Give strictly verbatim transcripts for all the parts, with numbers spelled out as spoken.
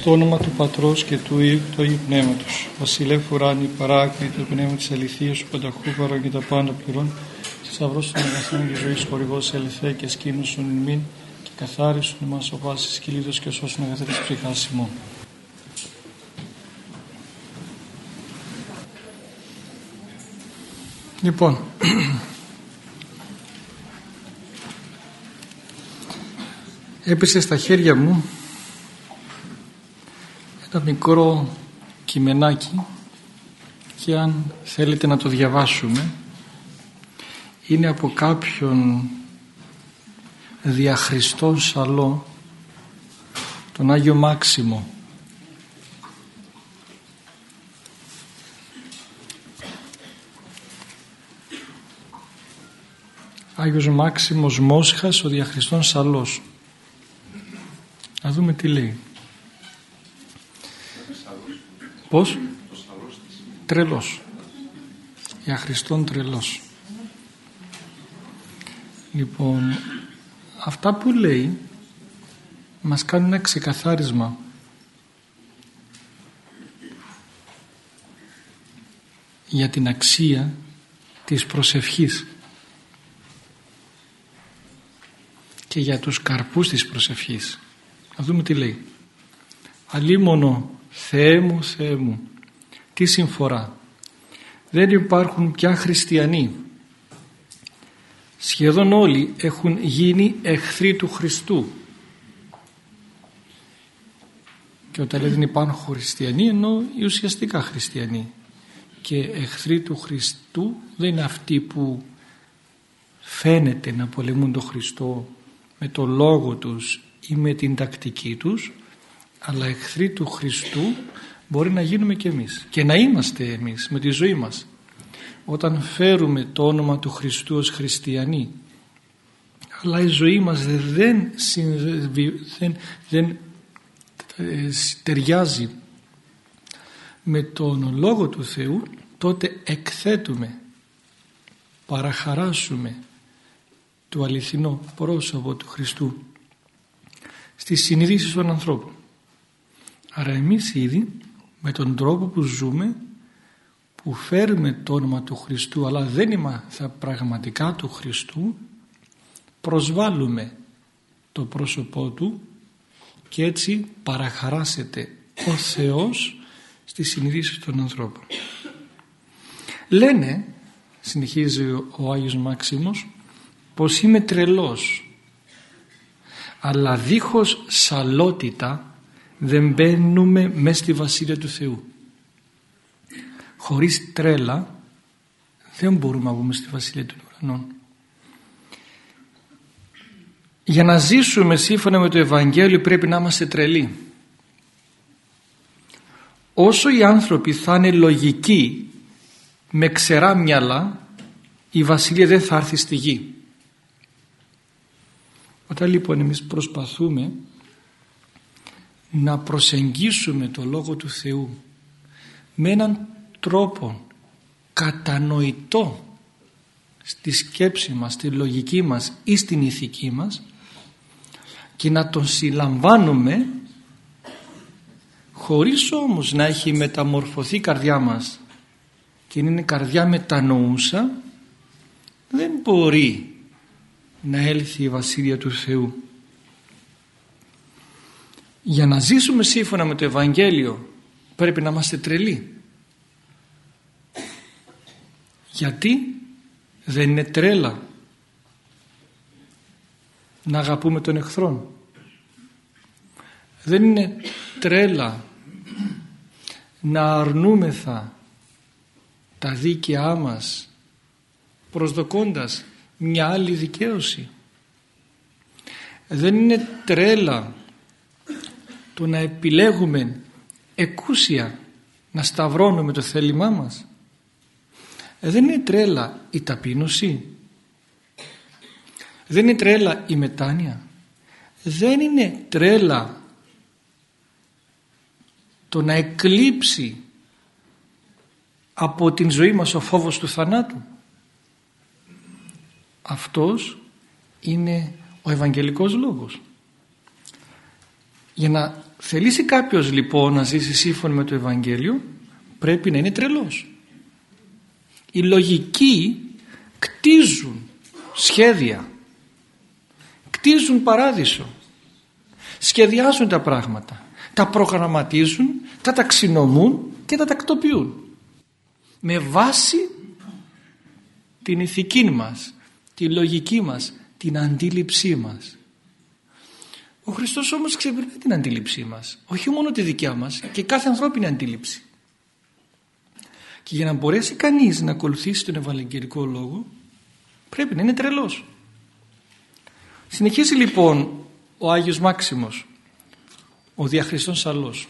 Στο όνομα του Πατρός και του Υιού και του Αγίου Πνεύματος. Βασιλεύ ουράνι, παράκλητο του πνεύμα της αληθείας, του πανταχού παρών και τα πάντα πληρών, θησαυρός των αγαθών και ζωής χορηγός ελευθέ και σκήνωσον εν μην και καθάρισον εμάς ο πάσης κυλίδος και σώσον αγαθέ της ψυχάς ημών. Λοιπόν, έπεσε στα χέρια μου ένα μικρό κειμενάκι και αν θέλετε να το διαβάσουμε, είναι από κάποιον διαχριστόν σαλό, τον Άγιο Μάξιμο. Άγιος Μάξιμος Μόσχας, ο διαχριστόν σαλός. Να δούμε τι λέει. Πώς? Τρελός. Διαχριστόν τρελός. Λοιπόν, αυτά που λέει μας κάνουν ένα ξεκαθάρισμα. Για την αξία της προσευχής και για τους καρπούς της προσευχής. Να δούμε τι λέει. Αλίμονο, Θεέ μου, Θεέ μου, τι συμφορά. Δεν υπάρχουν πια χριστιανοί. Σχεδόν όλοι έχουν γίνει εχθροί του Χριστού. Και όταν λέει δεν υπάρχουν χριστιανοί, εννοώ οι ουσιαστικά χριστιανοί. Και εχθροί του Χριστού δεν είναι αυτοί που φαίνεται να πολεμούν τον Χριστό με το λόγο τους ή με την τακτική τους, αλλά εχθροί του Χριστού μπορεί να γίνουμε και εμείς και να είμαστε εμείς με τη ζωή μας. Όταν φέρουμε το όνομα του Χριστού ως χριστιανοί, αλλά η ζωή μας δεν, δεν, δεν ε, ταιριάζει με τον Λόγο του Θεού, τότε εκθέτουμε, παραχαράσουμε το αληθινό πρόσωπο του Χριστού στις συνειδήσεις των ανθρώπων. Άρα εμείς ήδη με τον τρόπο που ζούμε, που φέρουμε το όνομα του Χριστού αλλά δεν είμαστε πραγματικά του Χριστού, προσβάλλουμε το πρόσωπό του και έτσι παραχαράσεται ο Θεός στις συνειδήσεις των ανθρώπων. Λένε, συνεχίζει ο Άγιος Μάξιμος, πως είμαι τρελός, αλλά δίχως σαλότητα δεν μπαίνουμε μες στη Βασιλεία του Θεού. Χωρίς τρέλα δεν μπορούμε να μπούμε στη Βασιλεία των Ουρανών. Για να ζήσουμε σύμφωνα με το Ευαγγέλιο πρέπει να είμαστε τρελοί. Όσο οι άνθρωποι θα είναι λογικοί με ξερά μυαλά, η Βασιλεία δεν θα έρθει στη γη. Όταν λοιπόν εμείς προσπαθούμε να προσεγγίσουμε το Λόγο του Θεού με έναν τρόπο κατανοητό στη σκέψη μας, στη λογική μας ή στην ηθική μας και να τον συλλαμβάνουμε χωρίς όμως να έχει μεταμορφωθεί η καρδιά μας και είναι καρδιά μετανοούσα, δεν μπορεί να έλθει η Βασιλεία του Θεού. Για να ζήσουμε σύμφωνα με το Ευαγγέλιο πρέπει να είμαστε τρελοί. Γιατί δεν είναι τρέλα να αγαπούμε τον εχθρόν. Δεν είναι τρέλα να αρνούμεθα τα δίκαιά μας προσδοκώντας μια άλλη δικαίωση. Δεν είναι τρέλα το να επιλέγουμε εκούσια να σταυρώνουμε το θέλημά μας. Δεν είναι τρέλα η ταπείνωση. Δεν είναι τρέλα η μετάνοια. Δεν είναι τρέλα το να εκλείψει από την ζωή μας ο φόβος του θανάτου. Αυτός είναι ο Ευαγγελικός λόγος. Για να θελήσει κάποιος λοιπόν να ζήσει σύμφωνα με το Ευαγγέλιο, πρέπει να είναι τρελός. Οι λογικοί κτίζουν σχέδια, κτίζουν παράδεισο, σχεδιάζουν τα πράγματα, τα προγραμματίζουν, τα ταξινομούν και τα τακτοποιούν με βάση την ηθική μας, τη λογική μας, την αντίληψή μας. Ο Χριστός όμως ξεπερνάει την αντίληψή μας, όχι μόνο τη δικιά μας, και κάθε ανθρώπινη αντίληψη. Και για να μπορέσει κανείς να ακολουθήσει τον Ευαγγελικό λόγο, πρέπει να είναι τρελός. Συνεχίζει λοιπόν ο Άγιος Μάξιμος, ο διαχριστών Σαλός,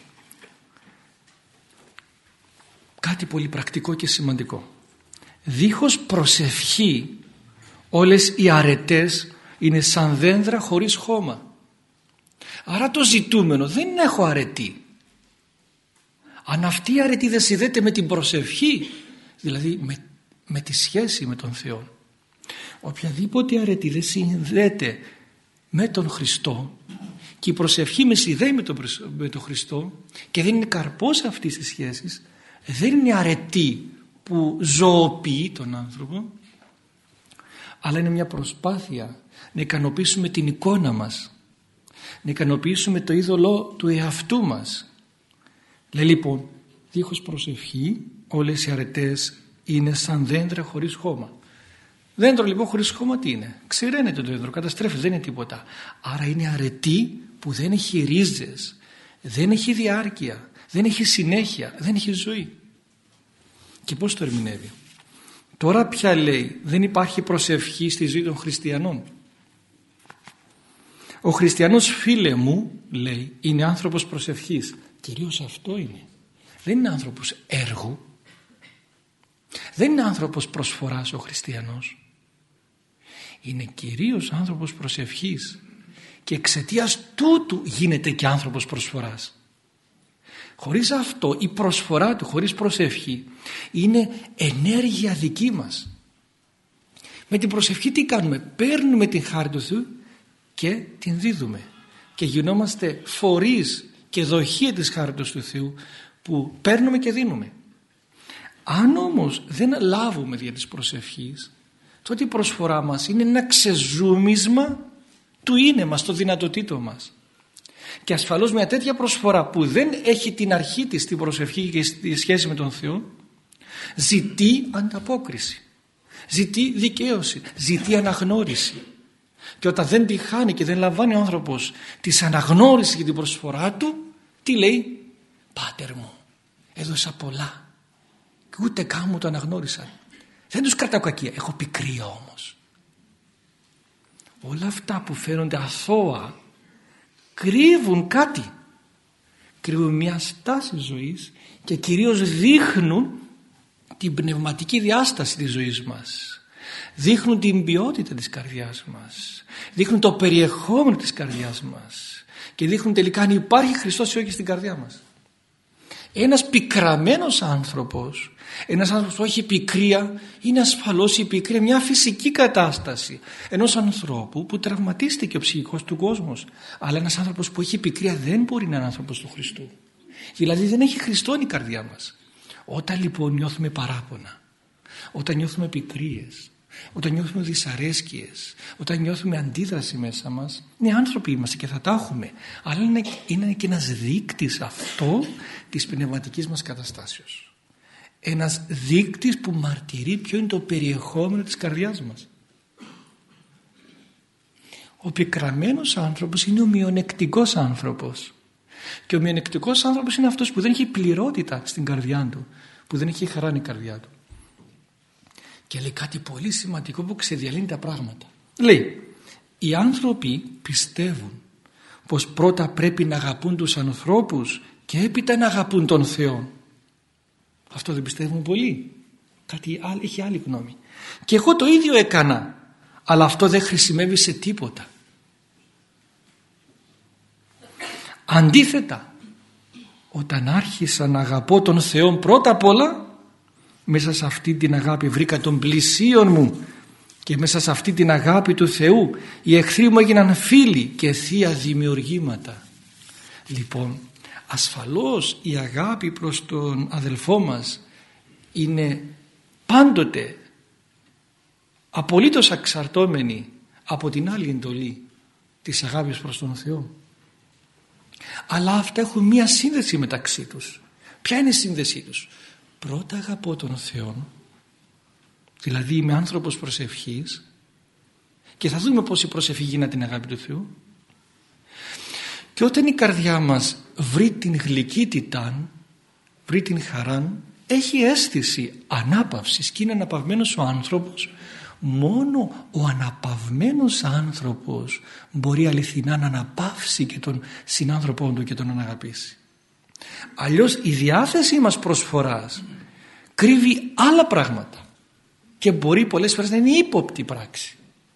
κάτι πολύ πρακτικό και σημαντικό. Δίχως προσευχή όλες οι αρετές είναι σαν δέντρα χωρίς χώμα. Άρα το ζητούμενο δεν είναι έχω αρετή. Αν αυτή η αρετή δεν συνδέεται με την προσευχή, δηλαδή με, με τη σχέση με τον Θεό, οποιαδήποτε αρετή δεν συνδέεται με τον Χριστό και η προσευχή με συνδέει με τον, με τον Χριστό και δεν είναι καρπός αυτής της σχέσης, δεν είναι αρετή που ζωοποιεί τον άνθρωπο, αλλά είναι μια προσπάθεια να ικανοποιήσουμε την εικόνα μας, να ικανοποιήσουμε το είδωλο του εαυτού μας. Λέει λοιπόν, δίχως προσευχή όλες οι αρετές είναι σαν δέντρα χωρίς χώμα. Δέντρο λοιπόν χωρίς χώμα τι είναι? Ξηραίνεται το δέντρο, καταστρέφεται, δεν είναι τίποτα. Άρα είναι αρετή που δεν έχει ρίζες, δεν έχει διάρκεια, δεν έχει συνέχεια, δεν έχει ζωή. Και πώς το ερμηνεύει? Τώρα πια λέει δεν υπάρχει προσευχή στη ζωή των χριστιανών. Ο χριστιανός, φίλε μου, λέει, είναι άνθρωπος προσευχής. Κυρίως αυτό είναι. Δεν είναι άνθρωπος έργου. Δεν είναι άνθρωπος προσφοράς ο χριστιανός. Είναι κυρίως άνθρωπος προσευχής. Και εξαιτίας τούτου γίνεται και άνθρωπος προσφοράς. Χωρίς αυτό η προσφορά του, χωρίς προσευχή, είναι ενέργεια δική μας. Με την προσευχή τι κάνουμε? Παίρνουμε την χάρη του Θεού και την δίδουμε. Και γινόμαστε φορείς και δοχεία της χάριτος του Θεού που παίρνουμε και δίνουμε. Αν όμως δεν λάβουμε δια της προσευχής, τότε η προσφορά μας είναι ένα ξεζούμισμα του είναι μας, το δυνατοτήτο μας. Και ασφαλώς μια τέτοια προσφορά που δεν έχει την αρχή της στην προσευχή και στη σχέση με τον Θεό, ζητεί ανταπόκριση, ζητεί δικαίωση, ζητεί αναγνώριση. Και όταν δεν τη χάνει και δεν λαμβάνει ο άνθρωπος της αναγνώρισης και την προσφορά του, τι λέει? Πάτερ μου, έδωσα πολλά και ούτε καν μου το αναγνώρισαν. Δεν τους κρατάω κακία, έχω πικρία όμως. Όλα αυτά που φαίνονται αθώα κρύβουν κάτι. Κρύβουν μια στάση ζωής και κυρίως δείχνουν την πνευματική διάσταση της ζωής μας. Δείχνουν την ποιότητα της καρδιάς μας. Δείχνουν το περιεχόμενο της καρδιάς μας. Και δείχνουν τελικά αν υπάρχει Χριστός ή όχι στην καρδιά μας. Ένας πικραμένος άνθρωπος, ένας άνθρωπος που έχει πικρία, είναι ασφαλώς η πικρία μια φυσική κατάσταση ενός ανθρώπου που τραυματίστηκε ο ψυχικός του κόσμος. Αλλά ένας άνθρωπος που έχει πικρία δεν μπορεί να είναι άνθρωπος του Χριστού. Δηλαδή δεν έχει Χριστόν η καρδιά μας. Όταν λοιπόν νιώθουμε παράπονα, όταν νιώθουμε πικρίες, όταν νιώθουμε δυσαρέσκειες, όταν νιώθουμε αντίδραση μέσα μας, ναι, άνθρωποι είμαστε και θα τα έχουμε, αλλά είναι, είναι και ένας δείκτης αυτό της πνευματικής μας καταστάσεως. Ένας δείκτης που μαρτυρεί ποιο είναι το περιεχόμενο της καρδιάς μας. Ο πικραμένος άνθρωπος είναι ο μειονεκτικός άνθρωπος. Και ο μειονεκτικός άνθρωπος είναι αυτός που δεν έχει πληρότητα στην καρδιά του, που δεν έχει χαρά η καρδιά του. Και λέει κάτι πολύ σημαντικό που ξεδιαλύνει τα πράγματα. Λέει, οι άνθρωποι πιστεύουν πως πρώτα πρέπει να αγαπούν τους ανθρώπους και έπειτα να αγαπούν τον Θεό. Αυτό δεν πιστεύουν πολλοί. Κάτι άλλο, έχει άλλη γνώμη. Και εγώ το ίδιο έκανα, αλλά αυτό δεν χρησιμεύει σε τίποτα. Αντίθετα, όταν άρχισα να αγαπώ τον Θεό πρώτα απ' όλα, μέσα σε αυτή την αγάπη βρήκα τον πλησίον μου και μέσα σε αυτή την αγάπη του Θεού οι εχθροί μου έγιναν φίλοι και θεία δημιουργήματα. Λοιπόν, ασφαλώς η αγάπη προς τον αδελφό μας είναι πάντοτε απολύτως εξαρτώμενη από την άλλη εντολή της αγάπης προς τον Θεό. Αλλά αυτά έχουν μία σύνδεση μεταξύ τους. Ποια είναι η σύνδεσή τους? Πρώτα αγαπώ τον Θεό, δηλαδή είμαι άνθρωπος προσευχής, και θα δούμε πως η προσευχή γίνεται την αγάπη του Θεού. Και όταν η καρδιά μας βρει την γλυκύτητα, βρει την χαρά, έχει αίσθηση ανάπαυσης και είναι αναπαυμένος ο άνθρωπος. Μόνο ο αναπαυμένος άνθρωπος μπορεί αληθινά να αναπαύσει και τον συνάνθρωπό του και τον αναγαπήσει. Αλλιώς η διάθεσή μας προσφοράς κρύβει άλλα πράγματα και μπορεί πολλές φορές να είναι ύποπτη πράξη.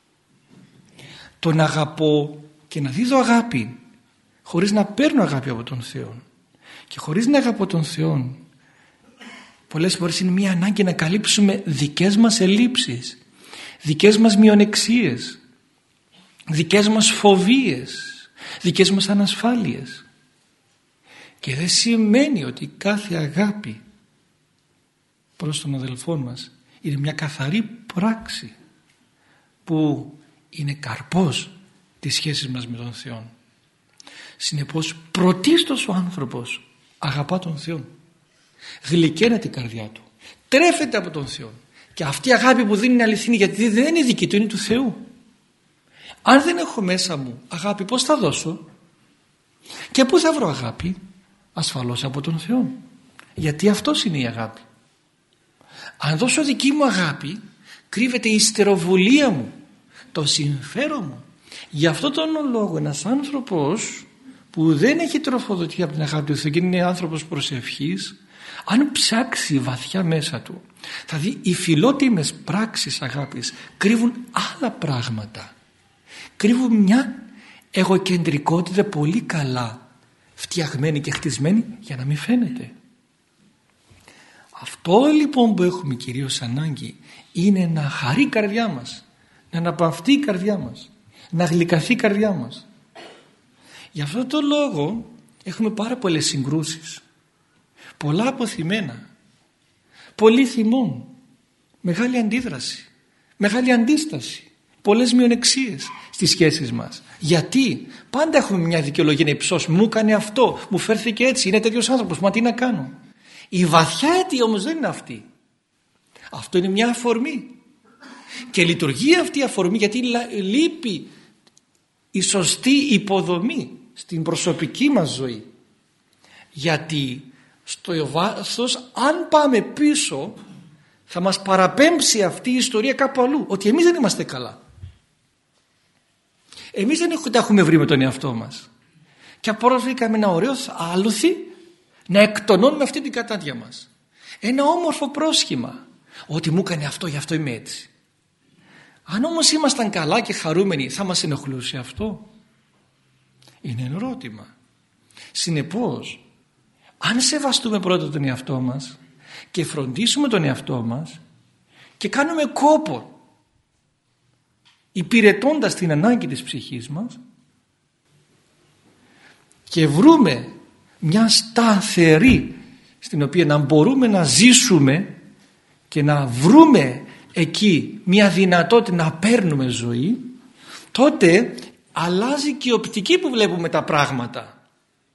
Το να αγαπώ και να δίδω αγάπη χωρίς να παίρνω αγάπη από τον Θεό και χωρίς να αγαπώ τον Θεό, πολλές φορές είναι μια ανάγκη να καλύψουμε δικές μας ελλείψεις, δικές μας μειονεξίες, δικές μας φοβίες, δικές μας ανασφάλειες. Και δεν σημαίνει ότι κάθε αγάπη προς τον αδελφό μας είναι μια καθαρή πράξη που είναι καρπός της σχέσης μας με τον Θεό. Συνεπώς πρωτίστως ο άνθρωπος αγαπά τον Θεό, γλυκαίνεται η καρδιά του, τρέφεται από τον Θεό, και αυτή η αγάπη που δίνει είναι αληθινή, γιατί δεν είναι δική του, είναι του Θεού. Αν δεν έχω μέσα μου αγάπη, πώς θα δώσω? Και πού θα βρω αγάπη? Ασφαλώς από τον Θεό, γιατί αυτός είναι η αγάπη. Αν δώσω δική μου αγάπη, κρύβεται η ιστεροβουλία μου, το συμφέρον μου. Γι' αυτό τον λόγο ένας άνθρωπος που δεν έχει τροφοδοτεί από την αγάπη του Θεού και είναι άνθρωπος προσευχής, αν ψάξει βαθιά μέσα του, θα δει οι φιλότιμες πράξεις αγάπης κρύβουν άλλα πράγματα. Κρύβουν μια εγωκεντρικότητα πολύ καλά φτιαγμένη και χτισμένη για να μην φαίνεται. Αυτό λοιπόν που έχουμε κυρίως ανάγκη είναι να χαρεί η καρδιά μας, να αναπαυθεί η καρδιά μας, να γλυκαθεί η καρδιά μας. Γι' αυτό το λόγο έχουμε πάρα πολλές συγκρούσεις, πολλά αποθυμένα, πολύ θυμών, μεγάλη αντίδραση, μεγάλη αντίσταση, πολλές μειονεξίες στις σχέσεις μας. Γιατί πάντα έχουμε μια δικαιολογία να υψώσουμε, μου έκανε αυτό, μου φέρθηκε έτσι, είναι τέτοιος άνθρωπος, μα τι να κάνω? Η βαθιά αιτία όμως δεν είναι αυτή. Αυτό είναι μια αφορμή και λειτουργεί αυτή η αφορμή γιατί λείπει η σωστή υποδομή στην προσωπική μας ζωή. Γιατί στο βάθος, αν πάμε πίσω, θα μας παραπέμψει αυτή η ιστορία κάπου αλλού, ότι εμείς δεν είμαστε καλά, εμείς δεν τα έχουμε βρει με τον εαυτό μας και απλώς βρήκαμε ένα ωραίο άλοθη να εκτονώνουμε αυτή την κατάδια μας, ένα όμορφο πρόσχημα ότι μου έκανε αυτό, γι' αυτό είμαι έτσι. Αν όμως ήμασταν καλά και χαρούμενοι, θα μας ενοχλούσε αυτό? Είναι ερώτημα. Συνεπώς, αν σεβαστούμε πρώτα τον εαυτό μας και φροντίσουμε τον εαυτό μας και κάνουμε κόπο υπηρετώντας την ανάγκη της ψυχής μας και βρούμε μια σταθερή στην οποία να μπορούμε να ζήσουμε και να βρούμε εκεί μια δυνατότητα να παίρνουμε ζωή, τότε αλλάζει και η οπτική που βλέπουμε τα πράγματα.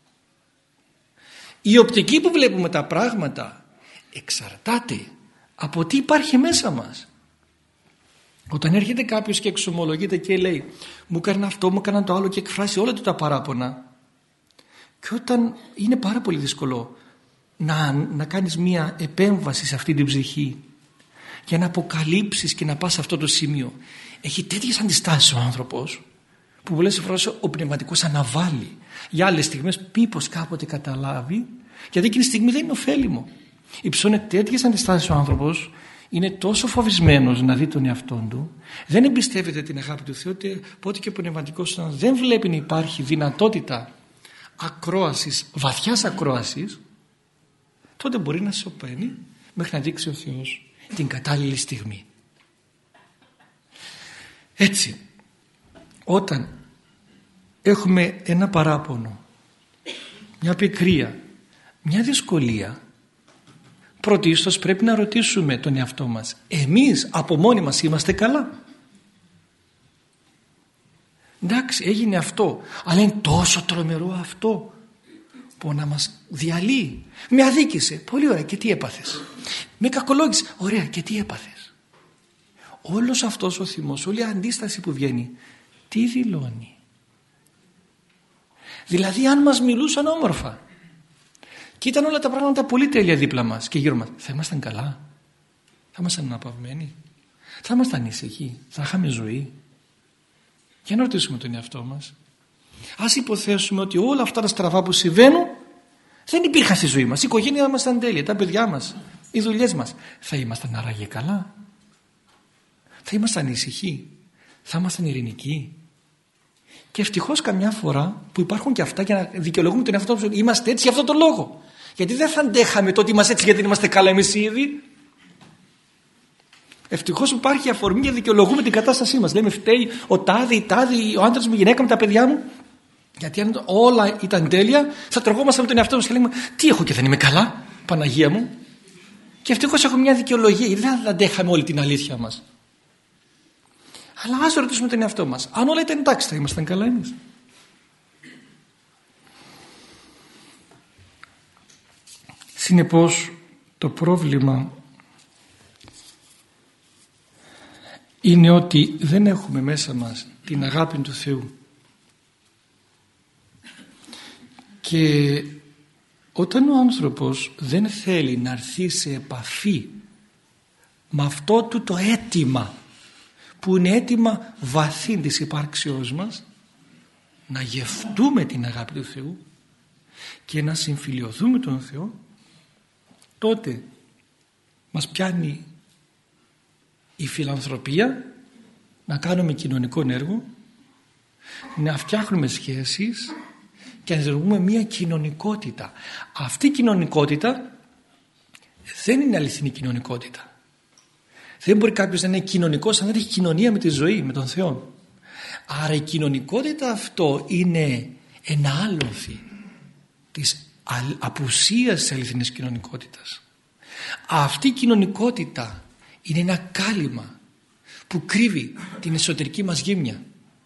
Η οπτική που βλέπουμε τα πράγματα εξαρτάται από τι υπάρχει μέσα μας. Όταν έρχεται κάποιος και εξομολογείται και λέει μου έκανε αυτό, μου έκανε το άλλο και εκφράσει όλα του τα παράπονα, και όταν είναι πάρα πολύ δύσκολο να, να κάνεις μία επέμβαση σε αυτή την ψυχή για να αποκαλύψεις και να πας σε αυτό το σημείο, έχει τέτοιες αντιστάσεις ο άνθρωπος που πολλές φορές ο πνευματικός αναβάλει για άλλες στιγμές, μήπως κάποτε καταλάβει, γιατί εκείνη τη στιγμή δεν είναι ωφέλιμο. Υψώνει τέτοιες αντιστάσεις ο άνθρωπος, είναι τόσο φοβισμένος να δει τον εαυτόν του, δεν εμπιστεύεται την αγάπη του Θεού, οπότε και ο πνευματικός δεν βλέπει να υπάρχει δυνατότητα ακρόασης, βαθιάς ακρόασης, τότε μπορεί να σωπαίνει μέχρι να δείξει ο Θεός την κατάλληλη στιγμή. Έτσι, όταν έχουμε ένα παράπονο μια πικρία, μια δυσκολία, πρωτίστως πρέπει να ρωτήσουμε τον εαυτό μας, εμείς από μόνοι μας είμαστε καλά? Εντάξει, έγινε αυτό, αλλά είναι τόσο τρομερό αυτό που να μας διαλύει. Με αδίκησε, πολύ ωραία, και τι έπαθες? Με κακολόγησε, ωραία, και τι έπαθες? Όλος αυτός ο θυμός, όλη η αντίσταση που βγαίνει, τι δηλώνει? Δηλαδή αν μας μιλούσαν όμορφα και ήταν όλα τα πράγματα πολύ τέλεια δίπλα μας και γύρω μας, θα ήμασταν καλά? Θα ήμασταν αναπαυμένοι? Θα ήμασταν ήσυχοι? Θα είχαμε ζωή? Για να ρωτήσουμε τον εαυτό μας. Ας υποθέσουμε ότι όλα αυτά τα στραβά που συμβαίνουν δεν υπήρχαν στη ζωή μας. Η οικογένεια μας ήταν τέλεια, τα παιδιά μας, οι δουλειές μας. Θα ήμασταν άραγε καλά? Θα ήμασταν ήσυχοι? Θα ήμασταν ειρηνικοί? Και ευτυχώς καμιά φορά που υπάρχουν και αυτά για να δικαιολογούμε τον εαυτό μας ότι είμαστε έτσι για αυτόν τον λόγο. Γιατί δεν θα αντέχαμε το ότι είμαστε έτσι γιατί δεν είμαστε καλά εμείς ήδη. Ευτυχώς υπάρχει αφορμή για να δικαιολογούμε την κατάστασή μας. Λέμε φταίει ο τάδι, η τάδι, ο άντρας μου, η γυναίκα μου, τα παιδιά μου. Γιατί αν όλα ήταν τέλεια θα τρογόμασταν με τον εαυτό μας και λέμε τι έχω και δεν είμαι καλά, Παναγία μου? Και ευτυχώς έχουμε μια δικαιολογία γιατί δεν θα αντέχαμε όλη την αλήθεια μας. Αλλά ας ρωτήσουμε τον εαυτό μας, αν όλα ήταν εντάξει θα ήμασταν καλά εμείς? Συνεπώς το πρόβλημα είναι ότι δεν έχουμε μέσα μας την αγάπη του Θεού. Και όταν ο άνθρωπος δεν θέλει να έρθει σε επαφή με αυτό του το αίτημα που είναι αίτημα βαθύ της υπάρξεώς μας, να γευτούμε την αγάπη του Θεού και να συμφιλιωθούμε τον Θεό, τότε μας πιάνει η φιλανθρωπία να κάνουμε κοινωνικό έργο, να φτιάχνουμε σχέσεις και να δημιουργούμε μια κοινωνικότητα. Αυτή η κοινωνικότητα δεν είναι αληθινή κοινωνικότητα. Δεν μπορεί κάποιος να είναι κοινωνικός αν δεν έχει κοινωνία με τη ζωή, με τον Θεό. Άρα η κοινωνικότητα αυτό είναι ένα άλοθη της απουσίας της αληθινής κοινωνικότητας. Αυτή η κοινωνικότητα είναι ένα κάλυμα που κρύβει την εσωτερική μας γύμνια.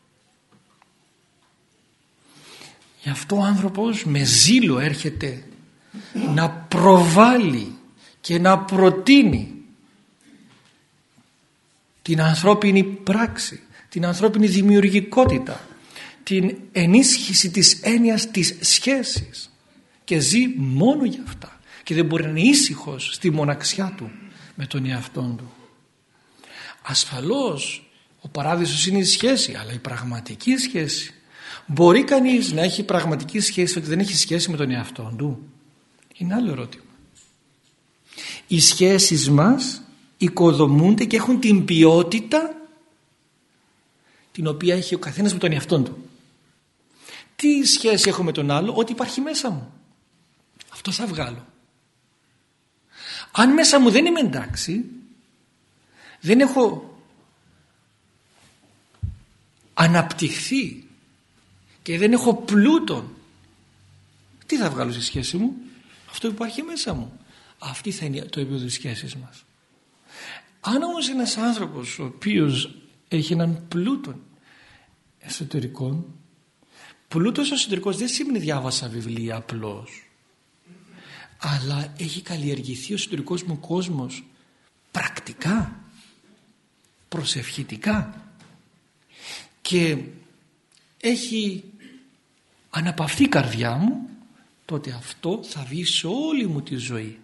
Γι' αυτό ο άνθρωπος με ζήλο έρχεται να προβάλλει και να προτείνει την ανθρώπινη πράξη, την ανθρώπινη δημιουργικότητα, την ενίσχυση της έννοιας της σχέσης και ζει μόνο για αυτά και δεν μπορεί να είναι ήσυχος στη μοναξιά του με τον εαυτόν του. Ασφαλώς ο παράδεισος είναι η σχέση, αλλά η πραγματική σχέση, μπορεί κανείς να έχει πραγματική σχέση ότι δεν έχει σχέση με τον εαυτόν του? Είναι άλλο ερώτημα. Οι σχέσεις μας οικοδομούνται και έχουν την ποιότητα την οποία έχει ο καθένας με τον εαυτόν του. Τι σχέση έχω με τον άλλο? Ό,τι υπάρχει μέσα μου, αυτό θα βγάλω. Αν μέσα μου δεν είμαι εντάξει, δεν έχω αναπτυχθεί και δεν έχω πλούτον, τι θα βγάλω στη σχέση μου? Αυτό που υπάρχει μέσα μου. Αυτή θα είναι το επίπεδο της σχέσης μας. Αν όμως ένας άνθρωπος ο οποίος έχει έναν πλούτον εσωτερικών, πλούτος εσωτερικός δεν σημαίνει διάβασα βιβλία απλώς, αλλά έχει καλλιεργηθεί ο εσωτερικός μου κόσμος πρακτικά, προσευχητικά και έχει αναπαυθεί η καρδιά μου, τότε αυτό θα βγει σε όλη μου τη ζωή,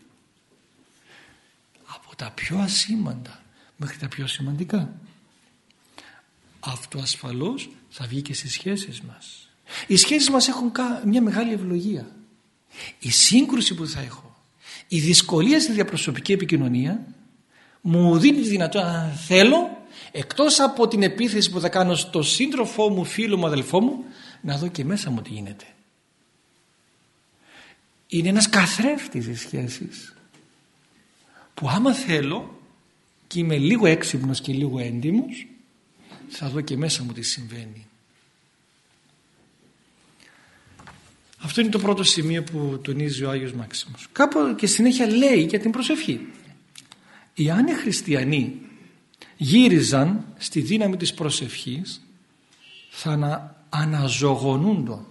από τα πιο ασήμαντα μέχρι τα πιο σημαντικά. Αυτό ασφαλώς θα βγει και στις σχέσεις μας. Οι σχέσεις μας έχουν μια μεγάλη ευλογία. Η σύγκρουση που θα έχω, η δυσκολία στη διαπροσωπική επικοινωνία μου δίνει τη δυνατότητα, αν θέλω, εκτός από την επίθεση που θα κάνω στο σύντροφό μου, φίλο μου, αδελφό μου, να δω και μέσα μου τι γίνεται. Είναι ένας καθρέφτης της σχέσης που άμα θέλω και είμαι λίγο έξυπνος και λίγο έντιμος, θα δω και μέσα μου τι συμβαίνει. Αυτό είναι το πρώτο σημείο που τονίζει ο Άγιος Μάξιμος. Κάπου και συνέχεια λέει για την προσευχή. Οι άνοι χριστιανοί γύριζαν στη δύναμη της προσευχής, θα ανα, αναζωογονούντο.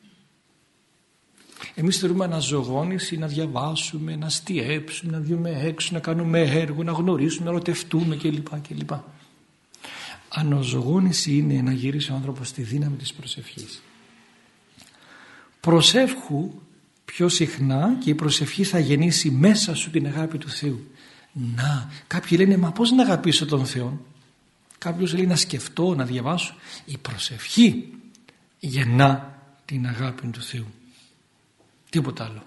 Εμείς θεωρούμε αναζωογόνηση να διαβάσουμε, να αστιέψουμε, να βγούμε έξω, να κάνουμε έργο, να γνωρίσουμε, να ερωτευτούμε κλπ. κλπ. Αναζωογόνηση είναι να γυρίσει ο άνθρωπος στη δύναμη της προσευχής. Προσεύχου πιο συχνά και η προσευχή θα γεννήσει μέσα σου την αγάπη του Θεού. Να, κάποιοι λένε, μα πώς να αγαπήσω τον Θεό? Κάποιος λέει να σκεφτώ, να διαβάσω. Η προσευχή γεννά την αγάπη του Θεού. Τίποτα άλλο.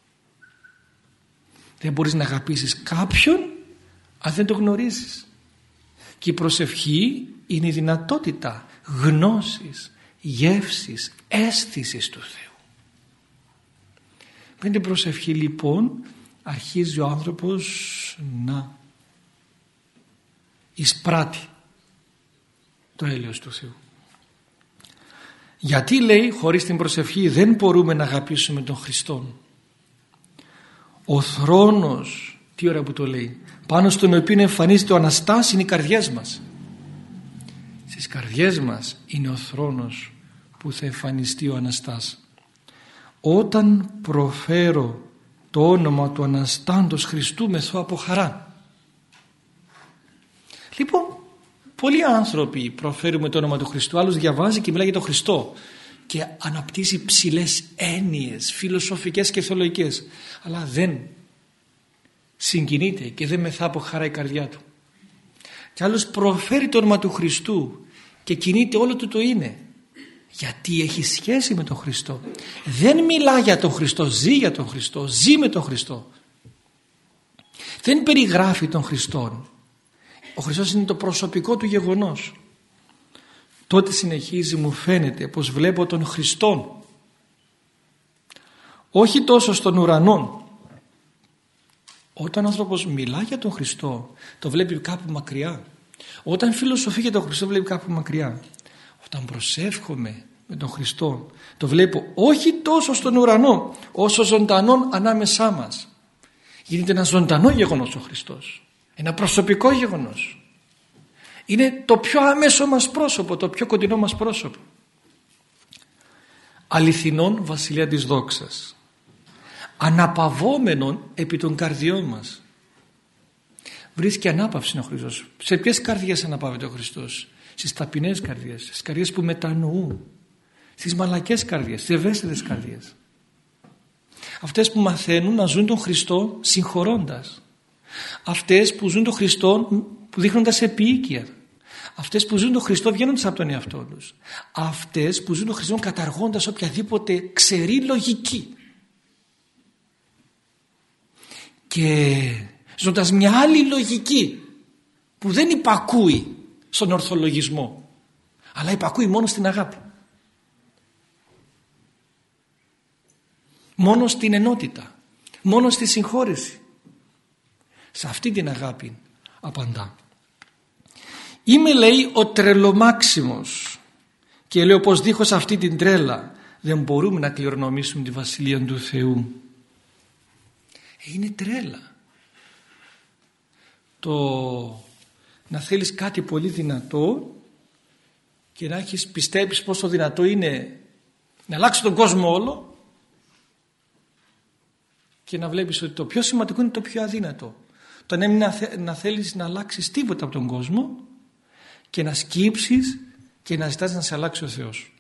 Δεν μπορείς να αγαπήσεις κάποιον αν δεν το γνωρίζεις. Και η προσευχή είναι η δυνατότητα γνώσης, γεύσης, αίσθησης του Θεού. Με την προσευχή λοιπόν αρχίζει ο άνθρωπος να εισπράττει το έλεος του Θεού. Γιατί λέει χωρίς την προσευχή δεν μπορούμε να αγαπήσουμε τον Χριστόν? Ο θρόνος, τι ώρα που το λέει, πάνω στον οποίο εμφανίζεται ο Αναστάς είναι οι καρδιές μας. Στις καρδιές μας είναι ο θρόνος που θα εμφανιστεί ο Αναστάς. Όταν προφέρω το όνομα του Αναστάντος Χριστού μεθώ από χαρά. Λοιπόν, πολλοί άνθρωποι προφέρουμε το όνομα του Χριστού, άλλος διαβάζει και μιλάει για τον Χριστό και αναπτύσσει ψηλές έννοιες φιλοσοφικές και θεολογικές, αλλά δεν συγκινείται και δεν μεθά από χαρά η καρδιά του. Και άλλος προφέρει το όνομα του Χριστού και κινείται όλο του το είναι, γιατί έχει σχέση με τον Χριστό. Δεν μιλά για τον Χριστό, ζει για τον Χριστό, ζει με τον Χριστό. Δεν περιγράφει τον Χριστό. Ο Χριστός είναι το προσωπικό του γεγονός. Τότε συνεχίζει, μου φαίνεται πως βλέπω τον Χριστόν, όχι τόσο στον ουρανό. Όταν ο άνθρωπος μιλά για τον Χριστό, το βλέπει κάπου μακριά. Όταν φιλοσοφεί για τον Χριστό, βλέπει κάπου μακριά. Όταν προσεύχομαι με τον Χριστό, το βλέπω όχι τόσο στον ουρανό, όσο ζωντανόν ανάμεσά μας. Γίνεται ένα ζωντανό γεγονός ο Χριστός. Ένα προσωπικό γεγονός. Είναι το πιο άμεσο μας πρόσωπο, το πιο κοντινό μας πρόσωπο. Αληθινόν βασιλεία της δόξας. Αναπαυόμενον επί των καρδιών μας. Βρίσκει ανάπαυση ο Χριστός. Σε ποιες καρδιές αναπαύεται ο Χριστός? Στις ταπεινές καρδιές, στις καρδιές που μετανοούν, στις μαλακές καρδιές, στις ευαίσθητες καρδιές. Αυτές που μαθαίνουν να ζουν τον Χριστό συγχωρώντας. Αυτές που ζουν τον Χριστό που δείχνοντας επίοικια. Αυτές που ζουν τον Χριστό βγαίνοντας από τον εαυτό τους. Αυτές που ζουν τον Χριστό καταργώντας οποιαδήποτε ξερή λογική. Και ζώντας μια άλλη λογική που δεν υπακούει στον ορθολογισμό, αλλά υπακούει μόνο στην αγάπη, μόνο στην ενότητα, μόνο στη συγχώρεση. Σε αυτή την αγάπη απαντά. Είμαι, λέει, ο τρελομάξιμος και λέω πως δίχως αυτή την τρέλα δεν μπορούμε να κληρονομήσουμε τη Βασιλεία του Θεού. Είναι τρέλα το να θέλεις κάτι πολύ δυνατό και να έχεις πιστέψεις πόσο δυνατό είναι να αλλάξει τον κόσμο όλο και να βλέπεις ότι το πιο σημαντικό είναι το πιο αδύνατο. Το να μην να θέλεις να αλλάξεις τίποτα από τον κόσμο και να σκύψεις και να ζητάς να σε αλλάξει ο Θεός.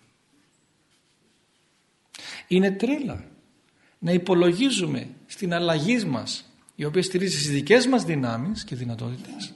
Είναι τρέλα να υπολογίζουμε στην αλλαγή μας, η οποία στηρίζει στις δικές μας δυνάμεις και δυνατότητες,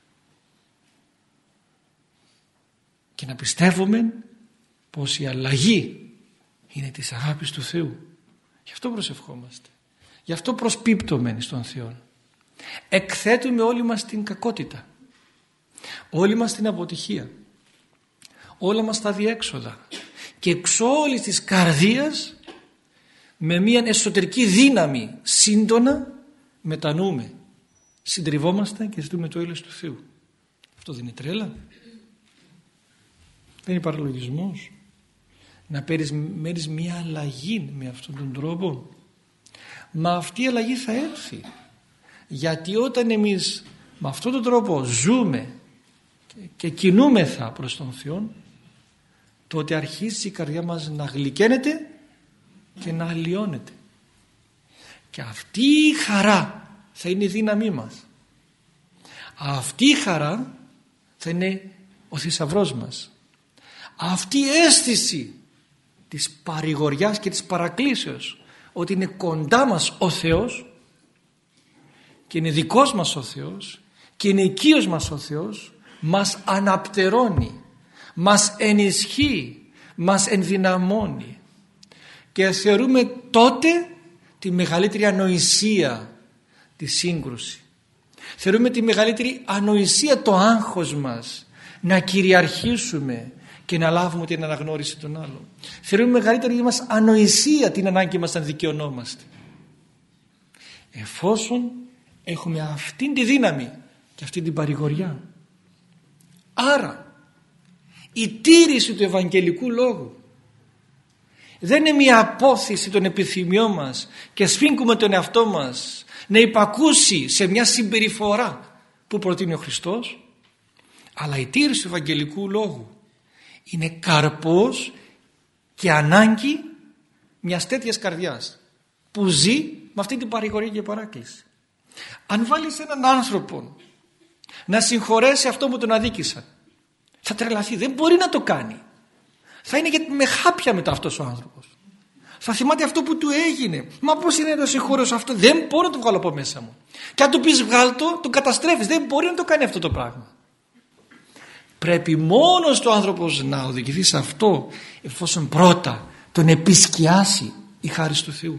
και να πιστεύουμε πως η αλλαγή είναι της αγάπης του Θεού. Γι' αυτό προσευχόμαστε. Γι' αυτό προσπίπτουμε στον Θεό. Εκθέτουμε όλοι μας την κακότητα, όλη μας την αποτυχία, όλα μας τα διέξοδα, και εξ όλης της καρδίας με μια εσωτερική δύναμη σύντονα μετανοούμε, συντριβόμαστε και ζητούμε το έλεος του Θεού. Αυτό δεν είναι τρέλα? Δεν είναι παραλογισμός? να περιμένεις μια αλλαγή με αυτόν τον τρόπο? Μα αυτή η αλλαγή θα έρθει, γιατί όταν εμείς με αυτόν τον τρόπο ζούμε και κινούμεθα προς τον Θεό, τότε αρχίζει η καρδιά μας να γλυκαίνεται και να αλλοιώνεται, και αυτή η χαρά θα είναι η δύναμή μας. Αυτή η χαρά θα είναι ο θησαυρός μας. Αυτή η αίσθηση της παρηγοριάς και της παρακλήσεως ότι είναι κοντά μας ο Θεός και είναι δικός μας ο Θεός και είναι οικείος μας ο Θεός, μας αναπτερώνει, μας ενισχύει, μας ενδυναμώνει, και θεωρούμε τότε τη μεγαλύτερη ανοησία τη σύγκρουση. Θεωρούμε τη μεγαλύτερη ανοησία το άγχος μας να κυριαρχήσουμε και να λάβουμε την αναγνώριση των άλλων. Θεωρούμε μεγαλύτερη μας ανοησία την ανάγκη μας να δικαιωνόμαστε. Εφόσον έχουμε αυτήν τη δύναμη και αυτή την παρηγοριά. Άρα η τήρηση του Ευαγγελικού Λόγου δεν είναι μια απόθεση των επιθυμιών μας και σφίγγουμε τον εαυτό μας να υπακούσει σε μια συμπεριφορά που προτείνει ο Χριστός, αλλά η τήρηση του Ευαγγελικού Λόγου είναι καρπός και ανάγκη μιας τέτοιας καρδιάς που ζει με αυτή την παρηγορία και παράκληση. Αν βάλεις έναν άνθρωπο να συγχωρέσει αυτό που τον αδίκησαν, θα τρελαθεί, δεν μπορεί να το κάνει. Θα είναι με χάπια μετά αυτός ο άνθρωπος. Θα θυμάται αυτό που του έγινε. Μα πώς είναι να το συγχωρέσω αυτό? Δεν μπορώ να το βγάλω από μέσα μου. Και αν του πεις βγάλ' το, τον καταστρέφεις. Δεν μπορεί να το κάνει αυτό το πράγμα. Πρέπει μόνος το άνθρωπος να οδηγηθεί σε αυτό, εφόσον πρώτα τον επισκιάσει η χάρις του Θεού.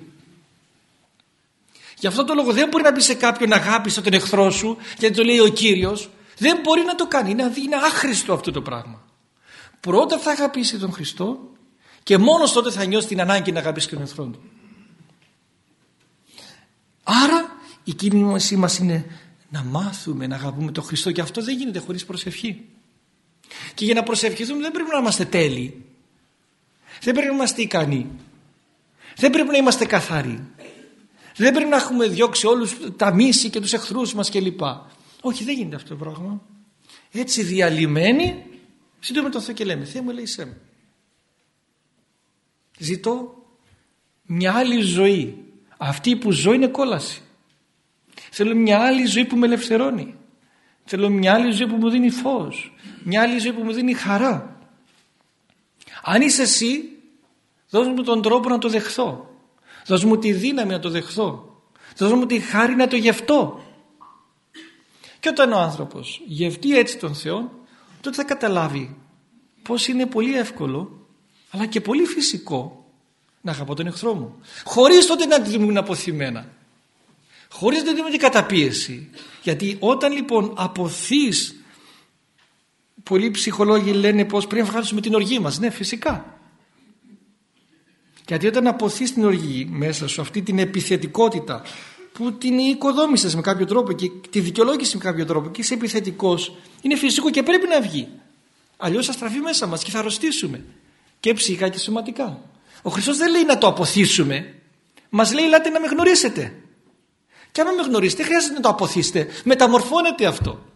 Γι' αυτό το λόγο δεν μπορεί να πει σε κάποιον αγάπησε τον εχθρό σου, γιατί το λέει ο Κύριος. Δεν μπορεί να το κάνει. Είναι, είναι άχρηστο αυτό το πράγμα. Πρώτα θα αγαπήσει τον Χριστό και μόνος τότε θα νιώσει την ανάγκη να αγαπήσει και τον εχθρό του. Άρα η κίνηση μας είναι να μάθουμε να αγαπούμε τον Χριστό, και αυτό δεν γίνεται χωρίς προσευχή. Και για να προσευχηθούμε δεν πρέπει να είμαστε τέλειοι. Δεν πρέπει να είμαστε ικανοί. Δεν πρέπει να είμαστε καθαροί. Δεν πρέπει να έχουμε διώξει όλους τα μίση και τους εχθρούς μας κλπ. Όχι, δεν γίνεται αυτό το πράγμα. Έτσι διαλυμένοι συντούμε τον Θεό και λέμε: Θεέ μου, ελέησέ με. Ζητώ μια άλλη ζωή. Αυτή που ζω είναι κόλαση. Θέλω μια άλλη ζωή που με ελευθερώνει. Θέλω μια άλλη ζωή που μου δίνει φως. Μια άλλη ζωή που μου δίνει χαρά. Αν είσαι εσύ, δώσ' μου τον τρόπο να το δεχθώ. Δώσ' μου τη δύναμη να το δεχθώ. Δώσ' μου τη χάρη να το γευτώ. Και όταν ο άνθρωπος γευτεί έτσι τον Θεό, τότε θα καταλάβει πως είναι πολύ εύκολο αλλά και πολύ φυσικό να αγαπώ τον εχθρό μου, χωρίς τότε να τη δούμε αποθυμένα, χωρίς να τη δούμε την καταπίεση. Γιατί όταν λοιπόν αποθείς, πολλοί ψυχολόγοι λένε πως πρέπει να βγάλουμε την οργή μας. Ναι, φυσικά. Γιατί όταν αποθείς την οργή μέσα σου, αυτή την επιθετικότητα που την οικοδόμησες με κάποιο τρόπο και τη δικαιολόγησες με κάποιο τρόπο και είσαι επιθετικός, είναι φυσικό και πρέπει να βγει. Αλλιώς θα στραφεί μέσα μας και θα αρρωστήσουμε και ψυχικά και σωματικά. Ο Χριστός δεν λέει να το αποθήσουμε, μας λέει ελάτε να με γνωρίσετε. Και αν με γνωρίσετε δεν χρειάζεται να το αποθήσετε, μεταμορφώνεται αυτό.